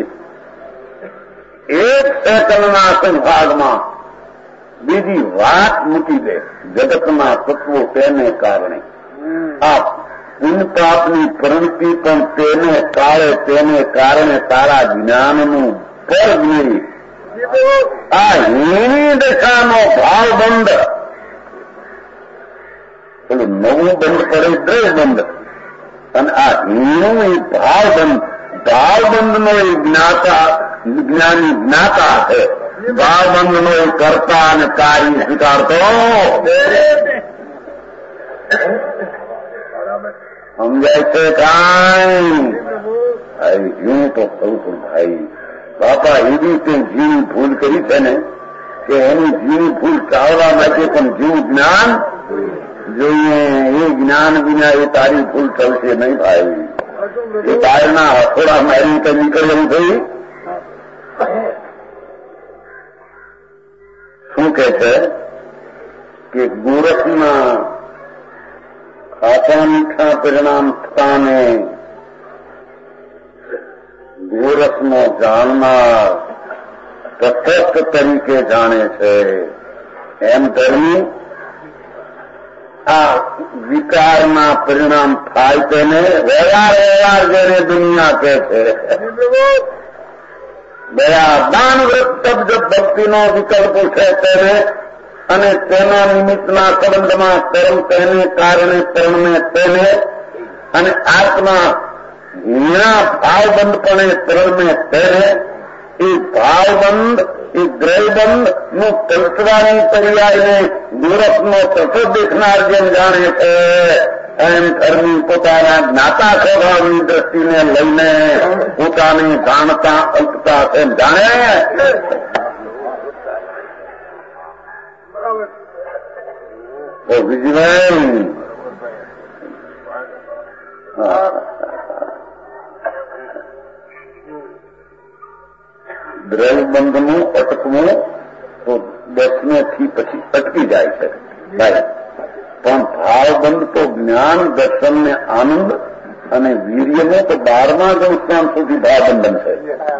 એક સેકન્ડના સંભાગમાં બીજી વાત મૂકી દે. જગતના તત્વો તેને કારણે આ પુન પાપની પ્રવૃત્તિ પણ તેને કાળે તેને કારણે તારા જ્ઞાનનું પર ગીરી આ હીની દશાનો ભાવ બંધ પેલું નવું બંધ પડે દ્રવ્ય બંધ અને આ હીનું એ ભાવબંધનો એ જ્ઞાતા જ્ઞાની જ્ઞાતા છે. ભાવબંધનો એ કરતા અને કાર્ય સ્વીકારતો સમજાય છે કાંઈ? હું તો કહું છું ભાઈ બાપા એવી તે જીવ ભૂલ કરી છે ને કે એની જીવ ભૂલ ટાળવા માટે પણ જીવ જ્ઞાન જોઈએ. એ જ્ઞાન વિના એ તારી ભૂલ થશે નહીં ભાઈ. એ બહારના હથોડા મારી કઈ નીકળવું થયું. શું કે છે કે ગોરખના ખાટા મીઠા પરિણામ થતાને ગોરખનો જાણનાર તટસ્થ તરીકે જાણે છે એમ ધર્મી આ વિકારના પરિણામ થાય તેને વ્યવહાર જેને દુનિયા કહે છે. દયા દાન વ્રત તપ જપ ભક્તિનો વિકલ્પ છે તેને અને તેના નિમિત્તના સંબંધમાં કર્મ તેને કારણે કર્મને તેને અને આત્મા હીણા ભાવબંધપણે કર્મને તેને એ ભાવબંધ એ ગ્રહબંધ નું પલટવાની પર્યાયને ગોરખનો તટો દેખનાર જેમ જાણે છે એમ ધર્મી પોતાના જ્ઞાતા સ્વભાવની દ્રષ્ટિને લઈને પોતાની જાણતા અલ્પતા એમ જાણે. તો બીજી દ્રવ્યબંધનું અટકવું તો દસમેથી પછી અટકી જાય છે ભાઈ. પણ ભાવબંધ તો જ્ઞાન દર્શન ને આનંદ અને વીર્યનું તો 12મા સંસ્થાન સુધી ભાવબંધન છે.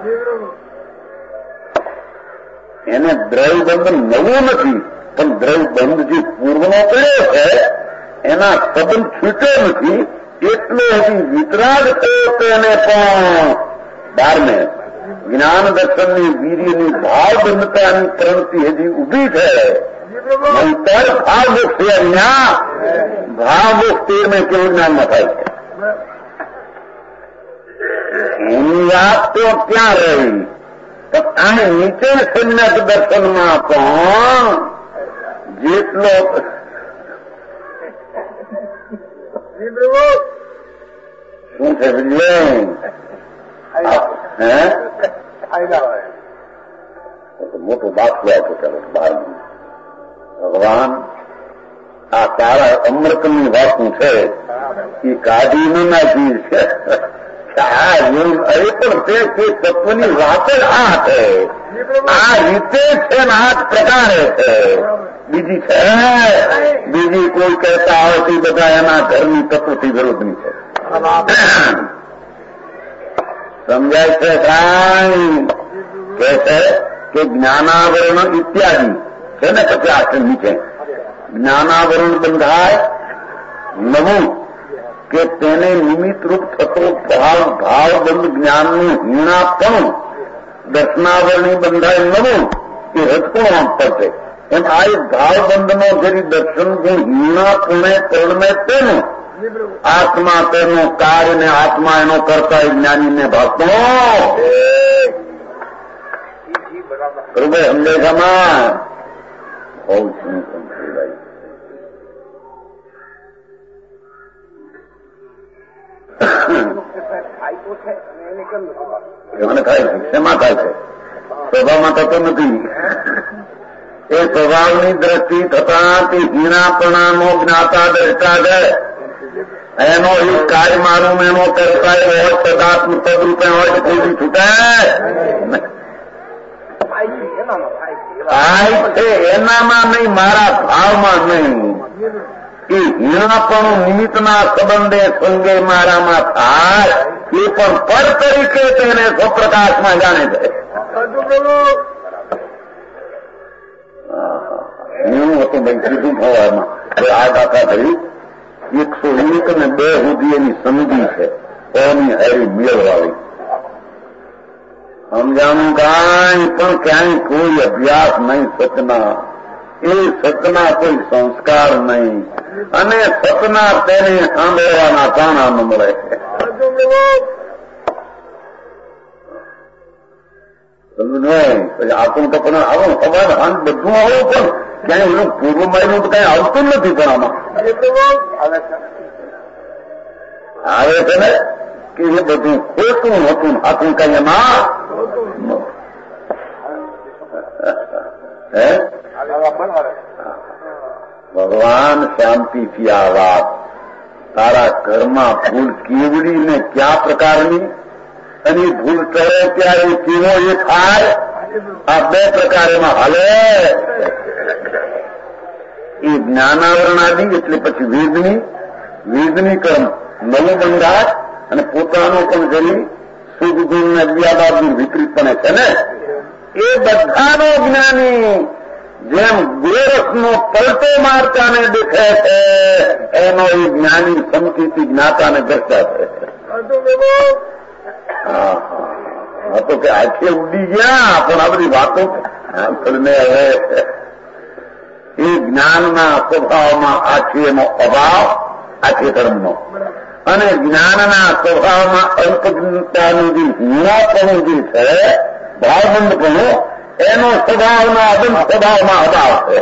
એને દ્રવ્યબંધન નવું નથી પણ દ્રવ્યબંધ જે પૂર્વનો કર્યો છે એના સંબંધ છૂટ્યો નથી એટલે હજી વિતરાગ થયો તેને પણ 12મે જ્ઞાન દર્શનની વીર્યની ભાવબંધતાની પ્રવૃત્તિ હજી ઉભી છે. નહીતર ભાવમુક્ત છે. અહીંયા ભાવમુક્ત તેરમે કેવું જ્ઞાનમાં થાય છે. એની વાત તો ક્યાં રહી પણ આ નીચે સમ્યક દર્શનમાં પણ જેટલો શું છે વિજય? હે મોટો દાખલો આપો ચાલો બહાર. ભગવાન આ તારા અમૃતની વાતું છે એ કાઢીને નાખી છે. આ જીવન અરે પણ તે તત્વની વાત જ આ છે. આ રીતે છે ને આ પ્રકારે છે. બીજી છે બીજી કોઈ કહેતા આવતી બધા એના ઘરની તત્વથી વિરોધની છે. સમજાય છે કાંઈ? કે છે કે જ્ઞાનાવરણ ઇત્યાદિ છે ને પછી આશ્રમ નીચે જ્ઞાનાવરણ બંધાય નવું કે તેને નિમિત્તરૂપ થતો ભાવબંધ જ્ઞાનનું હીણાપણું દર્શનાવરણી બંધાય નવું એ રજકુણ પડશે. એમ આ એક ભાવબંધનો જેની દર્શન ગુણ હીણાપુણે પરણે તેનું આત્મા તેનું કાર્ય ને આત્મા એનો કરતા જ્ઞાનીને ભાગતો બરોબર સંદેશામાં હોવું છું. મને થાય છે શેમાં થાય છે? સ્વભાવમાં થતો નથી. એ સ્વભાવની દ્રષ્ટિ થતા તે હીણાપણાનો જ્ઞાતા દ્રષ્ટા છે. એનો એ કાર્ય મારું એનો કરતા હોય પદાર્થ પદરૂપે હોય કોઈ બી છૂટે થાય છે. એનામાં નહીં, મારા ભાવમાં નહીં. એ હીણાપણું નિમિત્તના સંબંધે સંગે મારામાં થાય એ પણ પર તરીકે તેને સ્વપ્રકાશમાં જાણે છે. એવું હતું ભાઈ કીધું થવામાં આ દાખલા થઈ 101 ને 2 સુધી એની સંધિ છે. કોની હારી મેળવાળી સમજાણું કાંઈ પણ ક્યાંય કોઈ અભ્યાસ નહીં સતના. એ સતના કોઈ સંસ્કાર નહીં અને સતના તેને સાંભળવાના તાણા ન મળે. પછી આપણું તો પણ આવું સવાલ હાન બધું આવું પણ ક્યાંય એનું પૂર્વ માયનું તો કઈ આવતું નથી. પણ આમાં આવે છે ને કે એ બધું ખોટું હતું. આપણું કઈ એમાં ભગવાન શાંતિથી આ વાત તારા ઘરમાં ભૂલ કેવડી ને કયા પ્રકારની અને ભૂલ કરે ત્યારે કેવો એ થાય આ 2 પ્રકાર એમાં હાલે. એ જ્ઞાનાવરણાદિ એટલે પછી વેદની કર્મ નવું બંધાય અને પોતાનો પણ જરી શુભ ગુણ ને વ્યાબાદની વિપરીતપણે છે ને એ બધાનો જ્ઞાની જેમ ગોરસનો પલટો મારતાને દેખે છે એનો એ જ્ઞાની સમકીથી જ્ઞાતાને દર્શા છે. હા તો કે આખે ઉડી ગયા પણ આ બધી વાતો આપણને હવે એ જ્ઞાનના સ્વભાવમાં આખી એનો અભાવ આખી ધર્મનો અને જ્ઞાનના સ્વભાવમાં અલ્પજ્ઞતાનું જે હીણાપણું જે છે ભાવબંધપણું એનો સ્વભાવના અદમ સ્વભાવમાં અભાવ છે.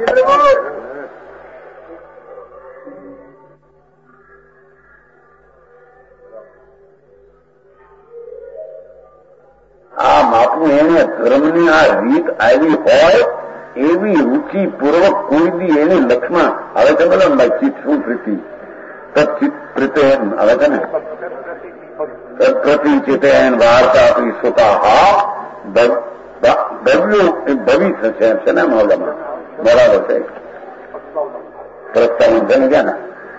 આ માપનું એને ધર્મની આ રીત આવી હોય એવી રૂચિપૂર્વક કોઈ બી એની લક્ષમાં આવે છે. બોલો ચિત્ત શું પ્રીતિ તત્ચિત પ્રીતેન આવે છે ને તત્પ્રતિ ચિતેન વાર્તા સુતા ભવિ થશે છે ને મોલામાં બરાબર છે. પ્રસ્તાવ જઈ ગયા ને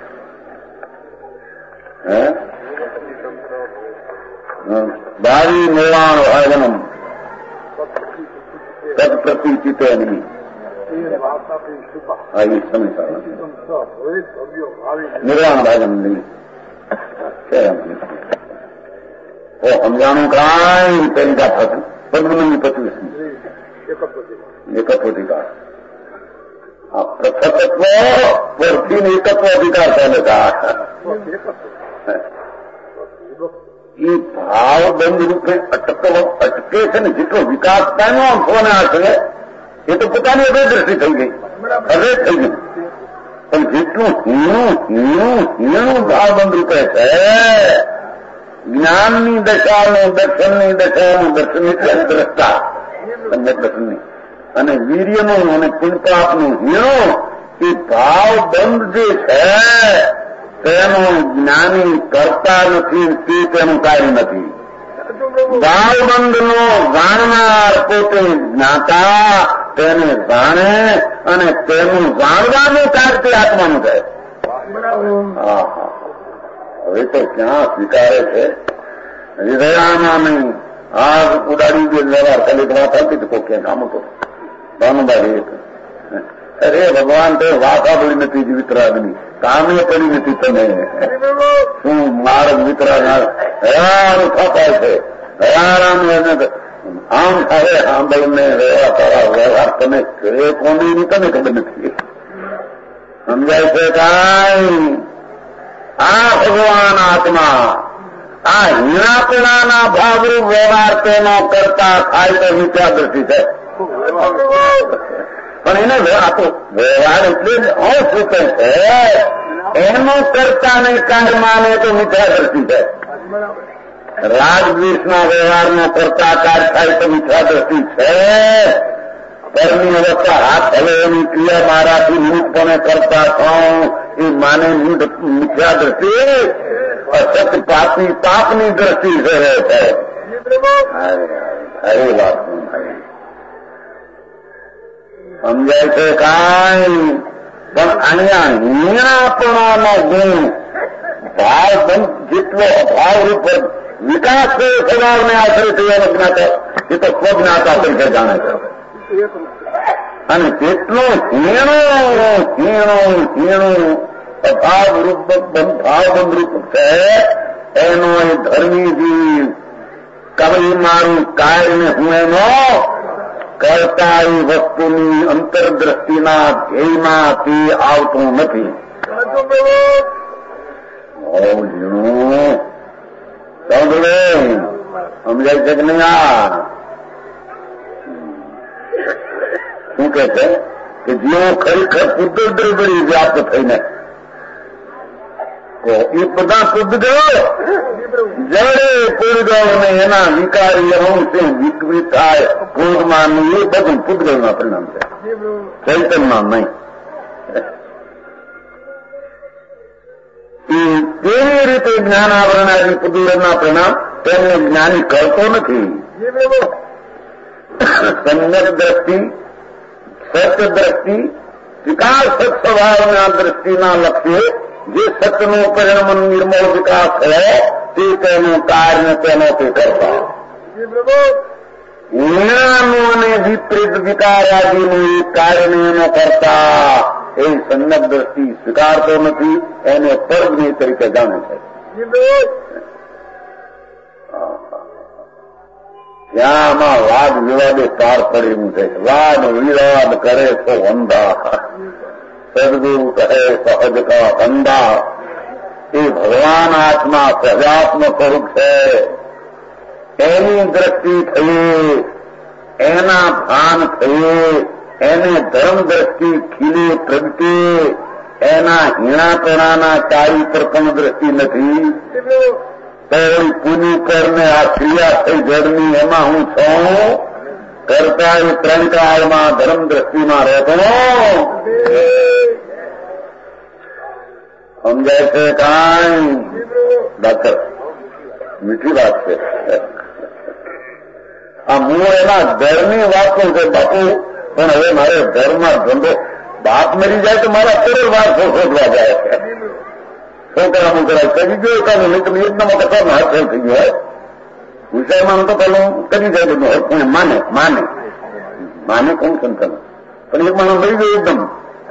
ભાવિ નિર્વાણ ભાજનમ તત્પ્રતિ ચિતેની નિર્વાણ ભાજન નહીં છે સમજાણું કાંઈ તરીકા થતું 15 એકત્વધિકાર આ પૃથકત્વ પરથી એકત્વ અધિકાર ચાલે એ ભાવબંધ રૂપે અટકે છે ને જેટલો વિકાસ પામ્યો આમ સોના છે એ તો પોતાની અભેદ્રષ્ટિ થઈ ગઈ. હવે થઈ ગયું. પણ જેટલું હીણું ભાવબંધ રૂપે છે, જ્ઞાનની દશાનું દર્શનની દશાનું દર્શન એટલે દ્રષ્ટા દર્શનની અને વીર્યનું અને પુણ્યપાપનું હીણું એ ભાવબંધ જે છે તેનો જ્ઞાની કરતા નથી, તે તેનું કાર્ય નથી. ભાવબંધનો જાણનાર પોતે જ્ઞાતા તેને જાણે અને તેનું જાણવાનું કાર્ય તે આત્માનું થાય. હવે તો ક્યાં સ્વીકારે છે હૃદયામાં નહીં. આગ ઉડાડી દે વ્યવહાર ખાલી વાત હતી તો કોઈ ક્યાં કામ હતો ભાનુભાઈ એક અરે ભગવાન તો વાત આપણી નથી જ વિતરાગની કામે પડી નથી તમે શું માર્ગ વિતરાગ હયારું થપાય છે હયારામ આમ હવે સાંભળને રહેવા તારા વ્યવહાર તમે કોની ની તને ખબર નથી સમજાય છે કાંઈ. આ ભગવાન આત્મા આ હીણાપણાના ભાવરૂપ વ્યવહાર તેનો કરતા થાય તો મિથ્યા દ્રષ્ટિ છે. પણ એને વ્યવહાર એટલે અંશ રૂપે છે, એનો કરતા નહીં કાર્ય માને તો મિથ્યા દ્રષ્ટિ છે. રાગદ્વેષના વ્યવહારનો કરતા કાર્ય થાય તો મિથ્યા દ્રષ્ટિ છે. પરની અવસ્થા હાથ હલે એની ક્રિયા મારાથી નિમિત્તપણે કરતા થાઉં એ માને મિથ્યા દ્રષ્ટિ અસત પાપની પાપની દ્રષ્ટિ છે. અરે વાત સમજાય છે કાંઈ. પણ અહીંયા હીણાપણાનો ગુણ ભાવબંધ જેટલો અભાવરૂપ વિકાસ સ્વભાવને આશરે થવાનો જ્ઞાતા એ તો સ્વજ્ઞાતા તરીકે જાણે છે. અને જેટલું હીણું ભાવબંધ રૂપ છે એનો એ ધર્મી જીવ કવિ મારું કાર્યને હું એનો કરતા એ વસ્તુની અંતરદ્રષ્ટિના ધ્યેયમાં તે આવતું નથી. સમજાય છે કે નહીં? આ શું કે છે કે જેઓ ખરેખર પુદ્ગલ વ્યાપ્ત થઈને તો એ બધા પુદ્ગલ જયારે પુદ્ગલને એના વિકારી અંશે વિકૃત થાય ક્રોધમાં એ બધું પુદ્ગલના પરિણામ છે, ચૈતન્યમાં નહીં. કેવી રીતે જ્ઞાન આવરણાદી પુદ્ગલના પરિણામ તેમને જ્ઞાની કરતો નથી. સમ્યક દ્રષ્ટિ, સત્ય દ્રષ્ટિ, વિકાસ સ્વભાવના દ્રષ્ટિના લક્ષ્ય જે સત્યનો પરિણામ નિર્મળ વિકાસ થયો તે તેનું કાર્ય તેનો તે કરતા. જ્ઞાનો અને વિપરીત વિકારાદીનું એ કાર્યને એનો કરતા એ સમ્યક દ્રષ્ટિ સ્વીકારતો નથી, એને પરજ્ઞ તરીકે જાણે છે. ત્યાં આમાં વાદ વિવાદે પાર પડે એવું છે. વાદ વિવાદ કરે તો અંધા, સદગુરુ કહે સહજ કા અંધા. એ ભગવાન આત્મા સહજાત્મ સ્વરૂપ છે, એની દ્રષ્ટિ થઈ, એના ભાન થયે, એને ધર્મ દ્રષ્ટિ ખીલે પ્રગટે, એના હીણાપણાના કાર્ય પર પણ દ્રષ્ટિ નથી. તો પુની કરને આ ક્રિયા થઈ જળની એમાં હું છું કરતા એ ત્રણ કાળમાં ધર્મ દ્રષ્ટિમાં રહેતો. સમજાય છે કાંઈ? ડોક્ટર મીઠી વાત છે. આ હું એના ઘરની વાત કરું છે બાપુ, પણ હવે મારે ઘરમાં ધંધો બાપ મરી જાય તો મારા સરળ વાત શોધવા જાય છે. છોકરા મોકરા કરી ગયો કામ નહીં તમે એકદમ મોટા હાથેલ થઈ ગયો હોય વિષયમાં તો પેલું કરી જાય બધું માને કોણ સંતાન પણ એક માણસ મરી ગયો એકદમ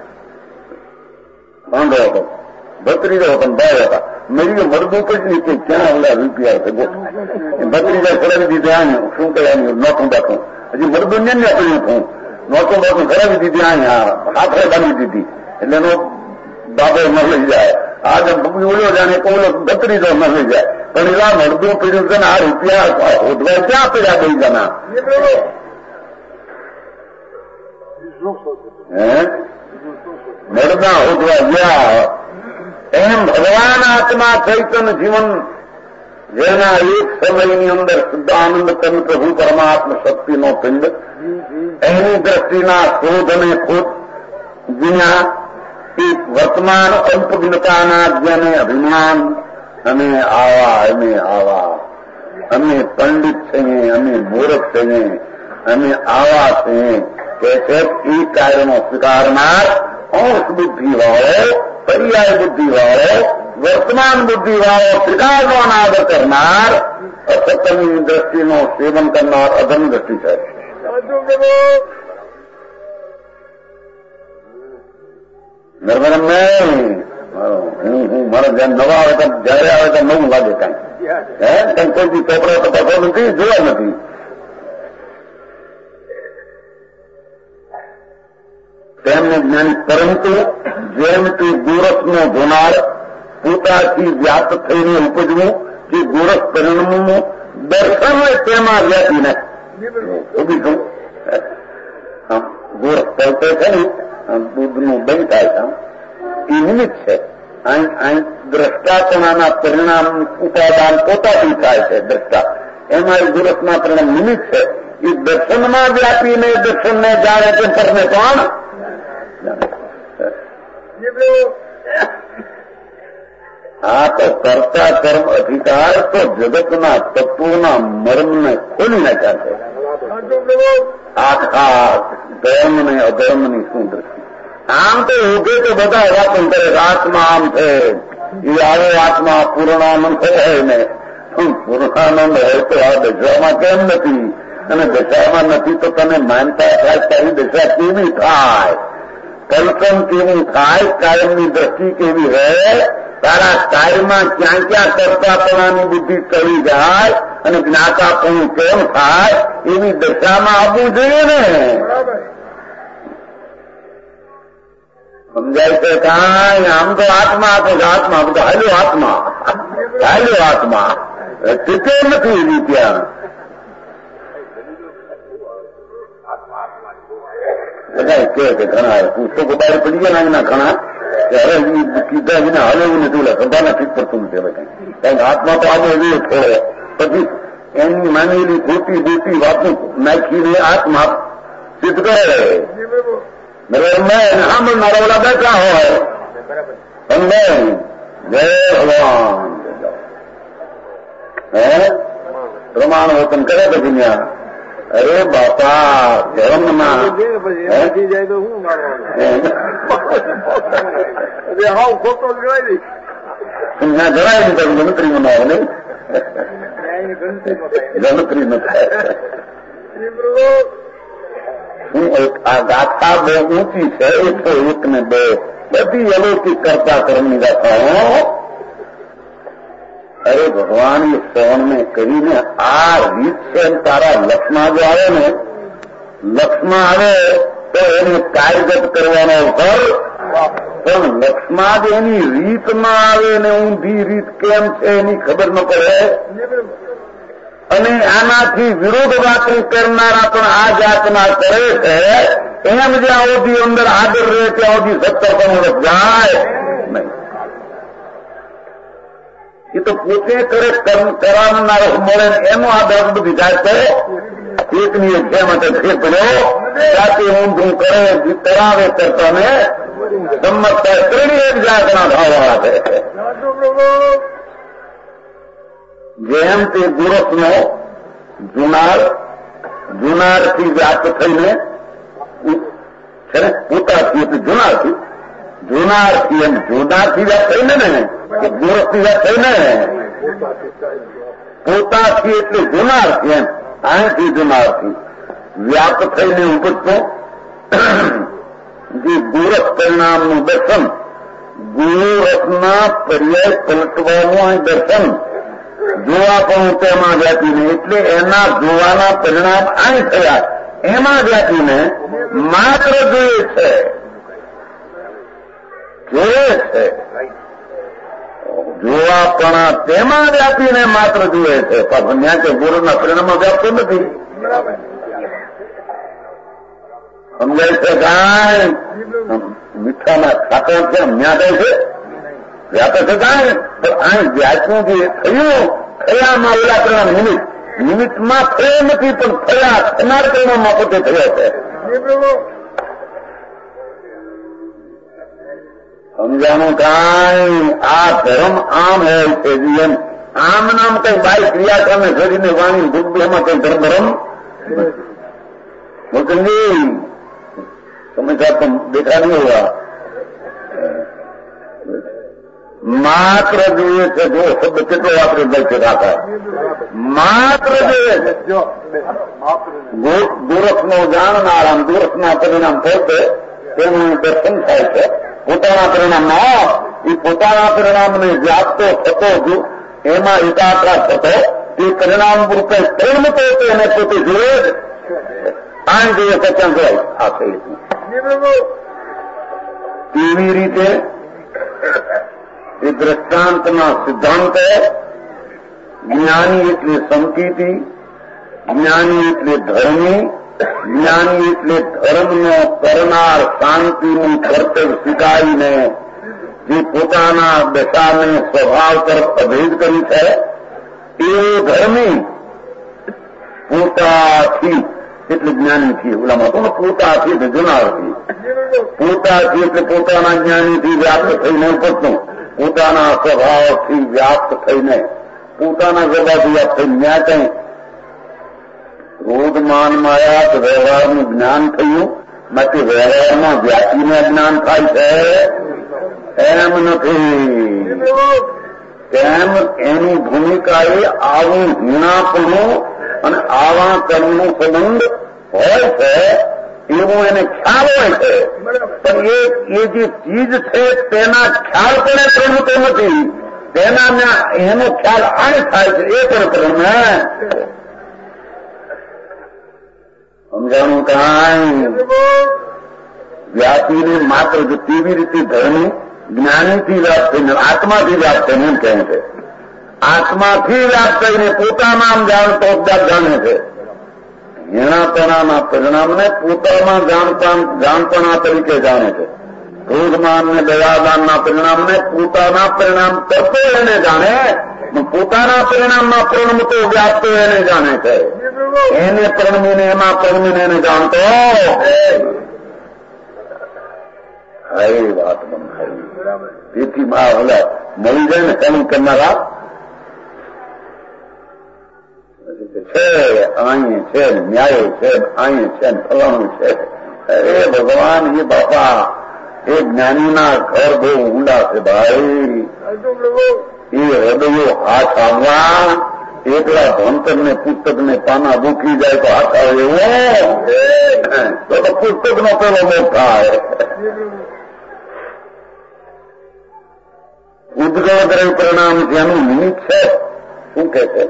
વાંધો હતો, ભત્રીજો હતો, ભાઈ હતા, મરી ગયો મરદું પછી કે ક્યાં ઓલા રૂપિયા છે ભત્રીજા ફરાવી દીધે આને શું કહેવાય નોટું બાટું હજી મરદું ને પડ્યું હતું નોટું બાટું ફરાવી દીધી અહીંયા હાથે બાંધી દીધી એટલે એનો બાબો ન લઈ જાય. આગળ ઓલો જાણે ઓલો બત્રીજો ન લઈ જાય પણ એવા મરદું પીડ્યું છે ને આ રૂપિયા હોદવા ક્યાં પડ્યા ગઈ જણા મળના હોદવા ગયા એમ ભગવાન આત્મા ચૈતન્ય જીવન જેના એક સમયની અંદર શુદ્ધાનંદ તન પ્રભુ પરમાત્મા શક્તિનો પિંડ એની દ્રષ્ટિના ક્રોધ અને ખોટ વિના એક વર્તમાન અલ્પગિનતાના જેને અભિમાન અમે આવા અમે પંડિત છીએ અમે મૂર્ખ છીએ અમે આવા છીએ કે છે એ કાર્યનો સ્વીકારનાર અંશ બુદ્ધિવાળો પર્યાય બુદ્ધિવાળો વર્તમાન બુદ્ધિવાળો સ્વીકારનો અનાદર કરનાર અસત્યની દ્રષ્ટિનો સેવન કરનાર અધર્મ દ્રષ્ટિ છે. બરાબર હું મારા ધ્યાન નવા આવે તો જયારે આવે તો નવું લાગે કઈ કોઈ બી ચોપડા તપાસો નથી જોવા નથી. તેમને જ્ઞાન પરંતુ જેમ તે ગોરસનો ધોનાર પોતાથી વ્યાપ્ત થઈને ઉપજવું કે ગોરસ પરિણમનું દર્શન તેમાં વ્યાપીને ઉભી છું ગોરસ તરતે છે ને દૂધનું બંધ થાય છે એ નિમિત્ત છે. અહીં દ્રષ્ટાપણાના પરિણામ ઉપાદાન પોતાથી થાય છે દ્રષ્ટા એમાં એ ગોરસના પરિણામ નિમિત્ત છે. એ દર્શનમાં વ્યાપીને દર્શનને જાણે તે પરને કોણ આ તો કરતા કર્મ અધિકાર તો જગતના તત્વોના મર્મને ખોલી નાખ્યા છે. આખા ધર્મને અધર્મની શું દ્રષ્ટિ આમ તો ઉભે તો બધા વાતો કરે આત્મા આમ છે એ આવો આત્મા પૂર્ણાનંદ હોય ને પૂર્ણાનંદ હોય તો આ દશામાં કેમ નથી અને દશામાં નથી તો તને માનતા થાય તારી દશા કેવી થાય કલ્પન કેવું થાય કાયમની દ્રષ્ટિ કેવી રહે તારા કાયમાં ક્યાં ક્યાં કરતાપણાની બુદ્ધિ ચડી જાય અને જ્ઞાતાપણું કેમ થાય એવી દશામાં આવવું જોઈએ ને. સમજાય છે કાંઈ આમ તો આત્મા તો આત્મા બધું હાલ્યો આત્મા ટીકે નથી એવી ત્યાં બધા કે ઘણા પુસ્તકો બહાર પડી ગયા એના ઘણા ત્યારે કીધા વિના હવે એવું નથી ઓલા સભાના ઠીક પડતું નથી હવે કારણ આત્મા તો આવે એવી થોડે પછી એની માનેલી ખોટી બોટી વાતો નાખીને આત્મા સિદ્ધ કરે સાંભળનારા ઓલા બેઠા હોય સમજે જય ભગવાન પ્રમાણ વચન કરે પછી ત્યાં અરે બાપા ધર્મમાં જાય તો શું ખોટો જણાય નહીં ગણતરી મનાવો નહીં ગણતરી ન થાય. આ ગાથા બહુ ઊંચી છે 101 ને 2 બધી અલૌકિક કરતા કર્મની ગાથાઓ. અરે ભગવાન એ શ્રવણને કરીને આ રીત છે તારા લક્ષમાં જો આવે ને લક્ષમાં આવે તો એને કાર્યગત કરવાનો અવસર પણ લક્ષમાં જ એની રીતમાં આવે ને ઊંધી રીત કેમ છે એની ખબર ન પડે અને આનાથી વિરોધ વાતો કરનારા પણ આ જાતના કરે છે એમ જ્યાં સુધી અંદર આગળ રહે ત્યાં સુધી 70 જાય નહીં. એ તો પોતે કરે કરાવનાર મળે એનો આધાર બધી જાય તો એકની એક છે માટે ફેર પડ્યો જાતે ઊંધું કરે કરાવે કરતા ને સંમત થાય ત્રણેય એક જાતના ભાવવાળા છે. જેમ તે ગુરસનો જુનારથી વ્યાપ્ત થઈને છે ને પોતાથી એટલે જુનારથી એમ જુનારથી વ્યાપ્ત થઈને ને ગુરસથી વ્યાપ્ત થઈને પોતાથી એટલે જુનારથી એમ અહીંથી જુનારથી વ્યાપ્ત થઈને ઉપજતો જે ગોરસ પરિણામનું દર્શન ગોરસના પર્યાય પલટવાનું અહીં દર્શન જોવા પણ તેમાં વ્યાપીને એટલે એના જોવાના પરિણામ અહીં થયા એમાં વ્યાપીને માત્ર જોઈએ છે જોવાપણા તેમાં વ્યાપીને માત્ર જુએ છે પણ ત્યાં કે ગોરસના પરિણામમાં વ્યાપતો નથી. સમજાય છે કાંઈ? મીઠાના ખાતર છે મ્યાદે છે વ્યાપે છે કાંઈ? પણ આ વ્યાજનું જે થયું થયામાં ઓલા પરિણામ નિમિત્તમાં થયો નથી, પણ થયા થનાર પરિણામમાં પોતે થયો છે. સમજાનું કાંઈ? આ ધર્મ આમ હોય છે જીવન આમ નામ કઈ બાઈ ક્રિયા સામે શરીરને વાણી દુઃખ એમાં કઈ ધર્મ મોકલજી સમજતા તો દેખા નહીં હોવા માત્ર જોઈએ છે. જો શબ્દ કેટલો વાપરે જાય છે કાકા, માત્ર જોઈએ છે. દૂરસનો જાણનાર આમ દૂરસના પરિણામ પોતે તેનું દર્શન થાય છે. પોતાના પરિણામમાં એ પોતાના પરિણામને વ્યાપતો થતો જ એમાં એકાકાર થતો તે પરિણામ રૂપે પ્રેમતો એને પોતે જોડે જ આ જોઈએ સત્યાંગ હોય. આ કેવી રીતે એ દ્રષ્ટાંતના સિદ્ધાંત જ્ઞાની એટલે સંકિતિ, જ્ઞાની એટલે ધર્મી, જ્ઞાની એટલે ધર્મનો કરનાર શાંતિનું કર્તવ્ય સ્વીકારીને જે પોતાના દશાને સ્વભાવ તરફ અભેદ કરી છે એ ધર્મી પોતાથી એટલે જ્ઞાનીથી ઓલામાં તો પોતાથી એટલે જુનારથી પોતાથી એટલે પોતાના જ્ઞાનીથી વ્યાપ્ત થઈને ઉપરતું પોતાના સ્વભાવથી વ્યાપ્ત થઈને પોતાના સ્વભાવથી વ્યાપ્ત થઈને ન્યા કઈ ક્રોધમાનમાં આવ્યા તો વ્યવહારનું જ્ઞાન થયું, બાકી વ્યવહારમાં વ્યાપીને જ્ઞાન થાય છે એમ નથી. તેમ એની ભૂમિકા એ આવું હિણાપણું અને આવા કર્મનો સંબંધ હોય છે એવું એને ખ્યાલ હોય છે, પણ એ જે ચીજ છે તેના ખ્યાલ પણ એ પ્રવૃત્તિ નથી, તેના એનો ખ્યાલ આને થાય છે એ પણ પ્રમાણે સમજાણું કાંઈ? વ્યાપીને માત્ર જો કેવી રીતે ધર્મી જ્ઞાનીથી વ્યાપ્ત થઈને આત્માથી વ્યાપ્ત થઈને એમ કહે છે. આત્માથી વ્યાપ્ત થઈને પોતાના આમ જાણતો જાણે છે. હિણાપણાના પરિણામને પોતામાં જાણપણા તરીકે જાણે છે. ક્રોધમાન ને દયાદાનના પરિણામને પોતાના પરિણામ કરતો એને જાણે, પોતાના પરિણામમાં પ્રણમતો વ્યાપતો એને જાણે છે. એને પ્રણમીને એમાં પ્રણમીને એને જાણતો હરી વાત બંધાઈ. તેથી માં ઓલા મળી જાય ને એમ કરનારા છે, અહીં છે ન્યાય છે, અહીં છે ફલાણું છે. અરે ભગવાન એ બાપા એ જ્ઞાનીના ઘર બહુ ઊંડા છે ભાઈ. એ હૃદયો હાથ આવવા એકલા ભણતરને પુસ્તકને પાના દુખી જાય તો હાથ આવે એવું તો પુસ્તકનો પેલો મોટ થાય. ઉદ્ગવદ્રય પરિણામ જેનું નિમિત્ત છે શું કે છે?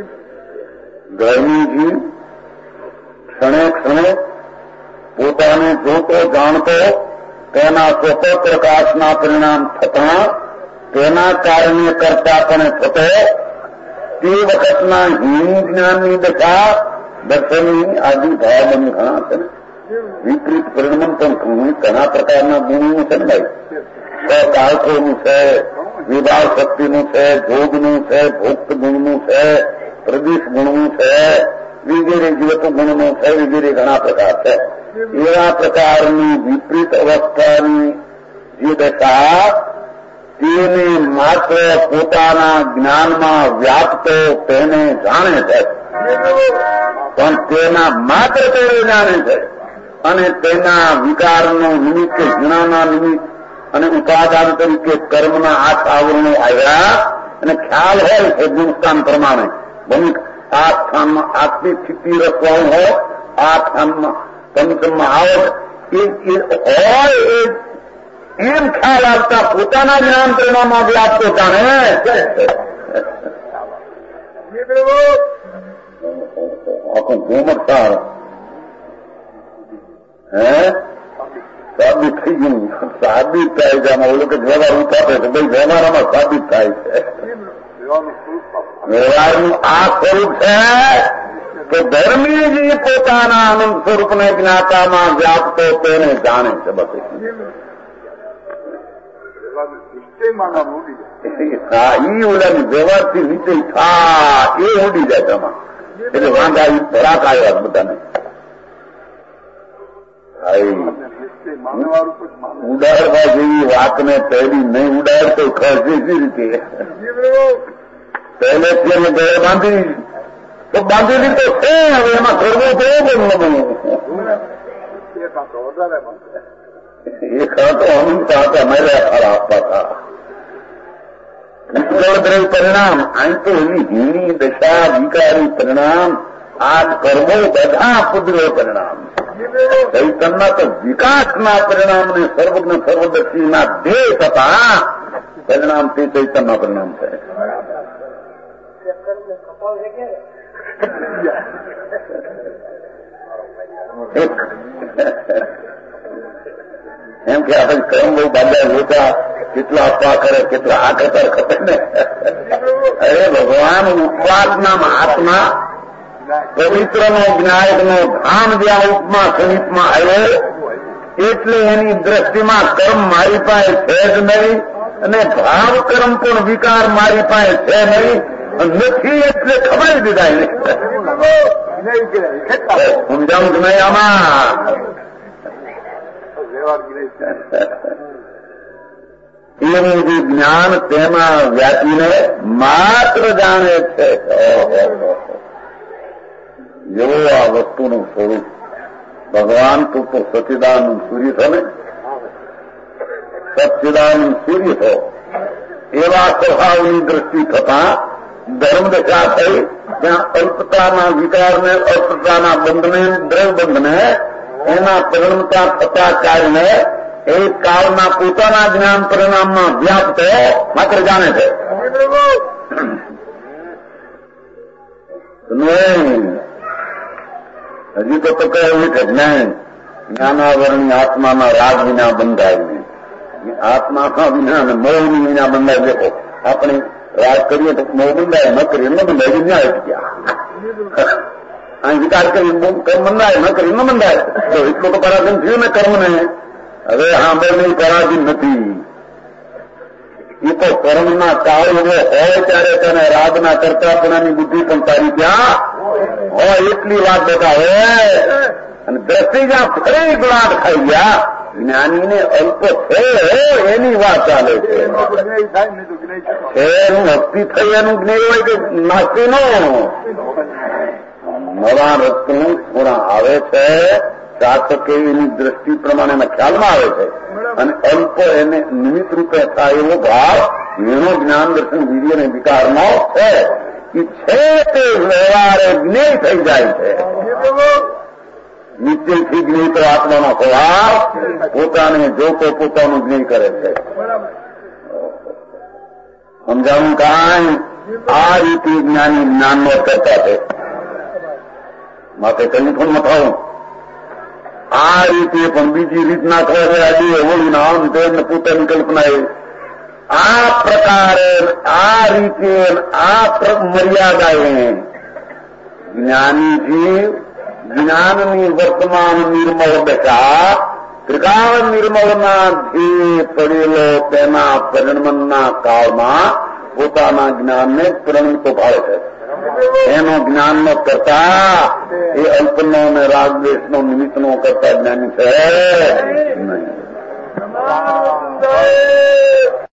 ધર્મીજી ક્ષણે ક્ષણે પોતાને જોતો જાણતો તેના સ્વતઃ પ્રકાશના પરિણામ થતા તેના કારણે કરતા પણ થતો તે વખતના હીન જ્ઞાનની દશા દર્શનની આદિ ભાવબંધ ઘણા છે ને વિપરીત પરિણામ પણ ઘણા પ્રકારના ગુણોનું છે ને ભાઈ. કાળકોનું છે, વિભાવ શક્તિનું છે, જોગનું છે, ભોક્ત ગુણનું છે, પ્રદેશ ગુણનું છે, વગેરે જીવતો ગુણનું છે, વગેરે ઘણા પ્રકાર છે. એવા પ્રકારની વિપરીત અવસ્થાની જે દશા તેને માત્ર પોતાના જ્ઞાનમાં વ્યાપતો તેને જાણે છે, પણ તેના માત્ર તેને જાણે છે અને તેના વિકારનું નિમિત્ત ગુણાના નિમિત્ત અને ઉપાદાન તરીકે કર્મના આઠ આવરણો આવ્યા અને ખ્યાલ હોય છે ગુણસ્થાન પ્રમાણે આ સ્થાનમાં આટલી સ્થિતિ રખવાનું હોય, આ સ્થાનમાં પંચમમાં આવત હોય એમ ખ્યાલ આવતા પોતાના જ્ઞાન પ્રેમામાં વ્યાપતો જાણે. આખું ઘુમટતા સાબિત થઈ ગયું. સાબિત થાય છે આમાં ઓલું કે વ્યવહાર ઉઠાપે છે ભાઈ વ્યવહારમાં સાબિત થાય છે. વ્યવહારનું આ સ્વરૂપ છે તો ધર્મી જ પોતાના આનંદ સ્વરૂપને જ્ઞાતામાં વ્યાપતો તેને જાણે છે. બસ હા, ઈ ઓલાની વ્યવહારથી નીચે થા એ ઉડી જાય તમારે. એટલે વાંધા ઈ ભરાક આવ્યા બધાને. ઉડાડવા જેવી વાતને પહેલી નહીં ઉડાડતો ખર્ચે રીતે પહેલેથી અમે ગળે બાંધી તો બાંધેલી તો છે. હવે એમાં કરવો તો પણ ન બનવું. એ ખરાતો હંમેશા હતા મેળ્યા ખરા આપતા હતા. વિકૃત પરિણામ અહીં તો એની હીની દશા વિકારી પરિણામ આ કર્મો બધા પુદ્ર પરિણામ. ચૈતન્ય તો વિકાસના પરિણામને સર્વજ્ઞ સર્વદર્શીના દેહ થતા પરિણામ તે ચૈતન્ય પરિણામ છે. એમ કે આપણે કર્મ બહુ બાંધ્યા ઓછા કેટલા અપવા કરે કેટલા આ કતર ખપે ને. અરે ભગવાન ઉપવાસના મહાત્મા પવિત્રનો જ્ઞાયકનો ધામ જ્યાં ઉપમા સમીપમાં આવ્યો એટલે એની દ્રષ્ટિમાં કર્મ મારી પાસે છે જ નહીં અને ભાવ કર્મ પણ વિકાર મારી પાસે છે નહીં નથી એટલે ખબર દીધા એને. સમજાવું જ નહીં આમાં. એવું જે જ્ઞાન તેમાં વ્યાપીને માત્ર જાણે છે. જેવો આ વસ્તુનું સ્વરૂપ ભગવાન તું તો સચ્ચિદાનંદ સૂર્ય થો ને, સચ્ચિદાનંદ સૂર્ય થો એવા સ્વભાવની દ્રષ્ટિ થતા ધર્મદશા થઈ ત્યાં અલ્પતાના વિકારને અલ્પતાના બંધને દ્રવ્યબંધને એના પરિણમતા થતા કારણે એ કાળના પોતાના જ્ઞાન પરિણામમાં વ્યાપ્ત માત્ર જાણે છે. હજી તો કહ્યું છે જ્ઞાનાવરણી આત્માના રાગ વિના બંધાય નહીં. આત્મા વિના અને મોહની વિના બંધાય. દેખો આપણે રાગ કરીએ તો મોહ બંધાય, ન કરીએ ન બંધાય. ન્યાય ગયા અહીં વિચાર કરી કર્મ બંધાય, ન કરી ન બંધાય. તો એટલું તો પરાધીન થયું ને કર્મને. હવે સાંભળની પરાધીન નથી. એ તો કર્મના કાળ એવો હોય ત્યારે તેને રાગના કરતાપણાની બુદ્ધિ પણ તારી ત્યાં હોય એટલી વાત બતાવે. અને દ્રષ્ટિ જ્યાં ફરી ગુણાટ ખાઈ ગયા જ્ઞાનીને અલ્પ છે એની વાત ચાલે છે. એનું ભક્તિ થઈ એનું જ્ઞેય હોય કે નાસ્તી નો નવા રત્નું પૂરા આવે છે. શાસકે એની દ્રષ્ટિ પ્રમાણે ખ્યાલમાં આવે છે અને અલ્પ એને નિમિત્ત રૂપે થાય એવો ભાવ એનો જ્ઞાન દર્શન વીર્ય અને વિકારનો છે. એ છે તે વ્યવહારે જ્ઞેય થઈ જાય છે. નિશ્ચયથી જ્ઞેય તો આત્માનો સ્વભાવ પોતાને જોતો પોતાનું જ્ઞેય કરે છે. સમજાવું કાંઈ આ રીતે જ્ઞાની જ્ઞાનનો કરતા છે. માથે કઈ પણ મથાવું આ રીતે પણ બીજી રીતના ખબર આજે હોળી નામ તેમને પોતાની કલ્પના આ પ્રકારે આ રીતે આ મર્યાદાએ જ્ઞાનીજી જ્ઞાનની વર્તમાન નિર્મળ દશા ત્રિકાળ નિર્મળના ધ્યેય પડેલો તેના પરિણમનના કાળમાં પોતાના જ્ઞાનને પરિણમતો ભાવે છે. એનો જ્ઞાનનો કરતા એ અલ્પનો અને રાગદ્વેષનો નિમિત્તનો કરતા જ્ઞાની છે નહીં.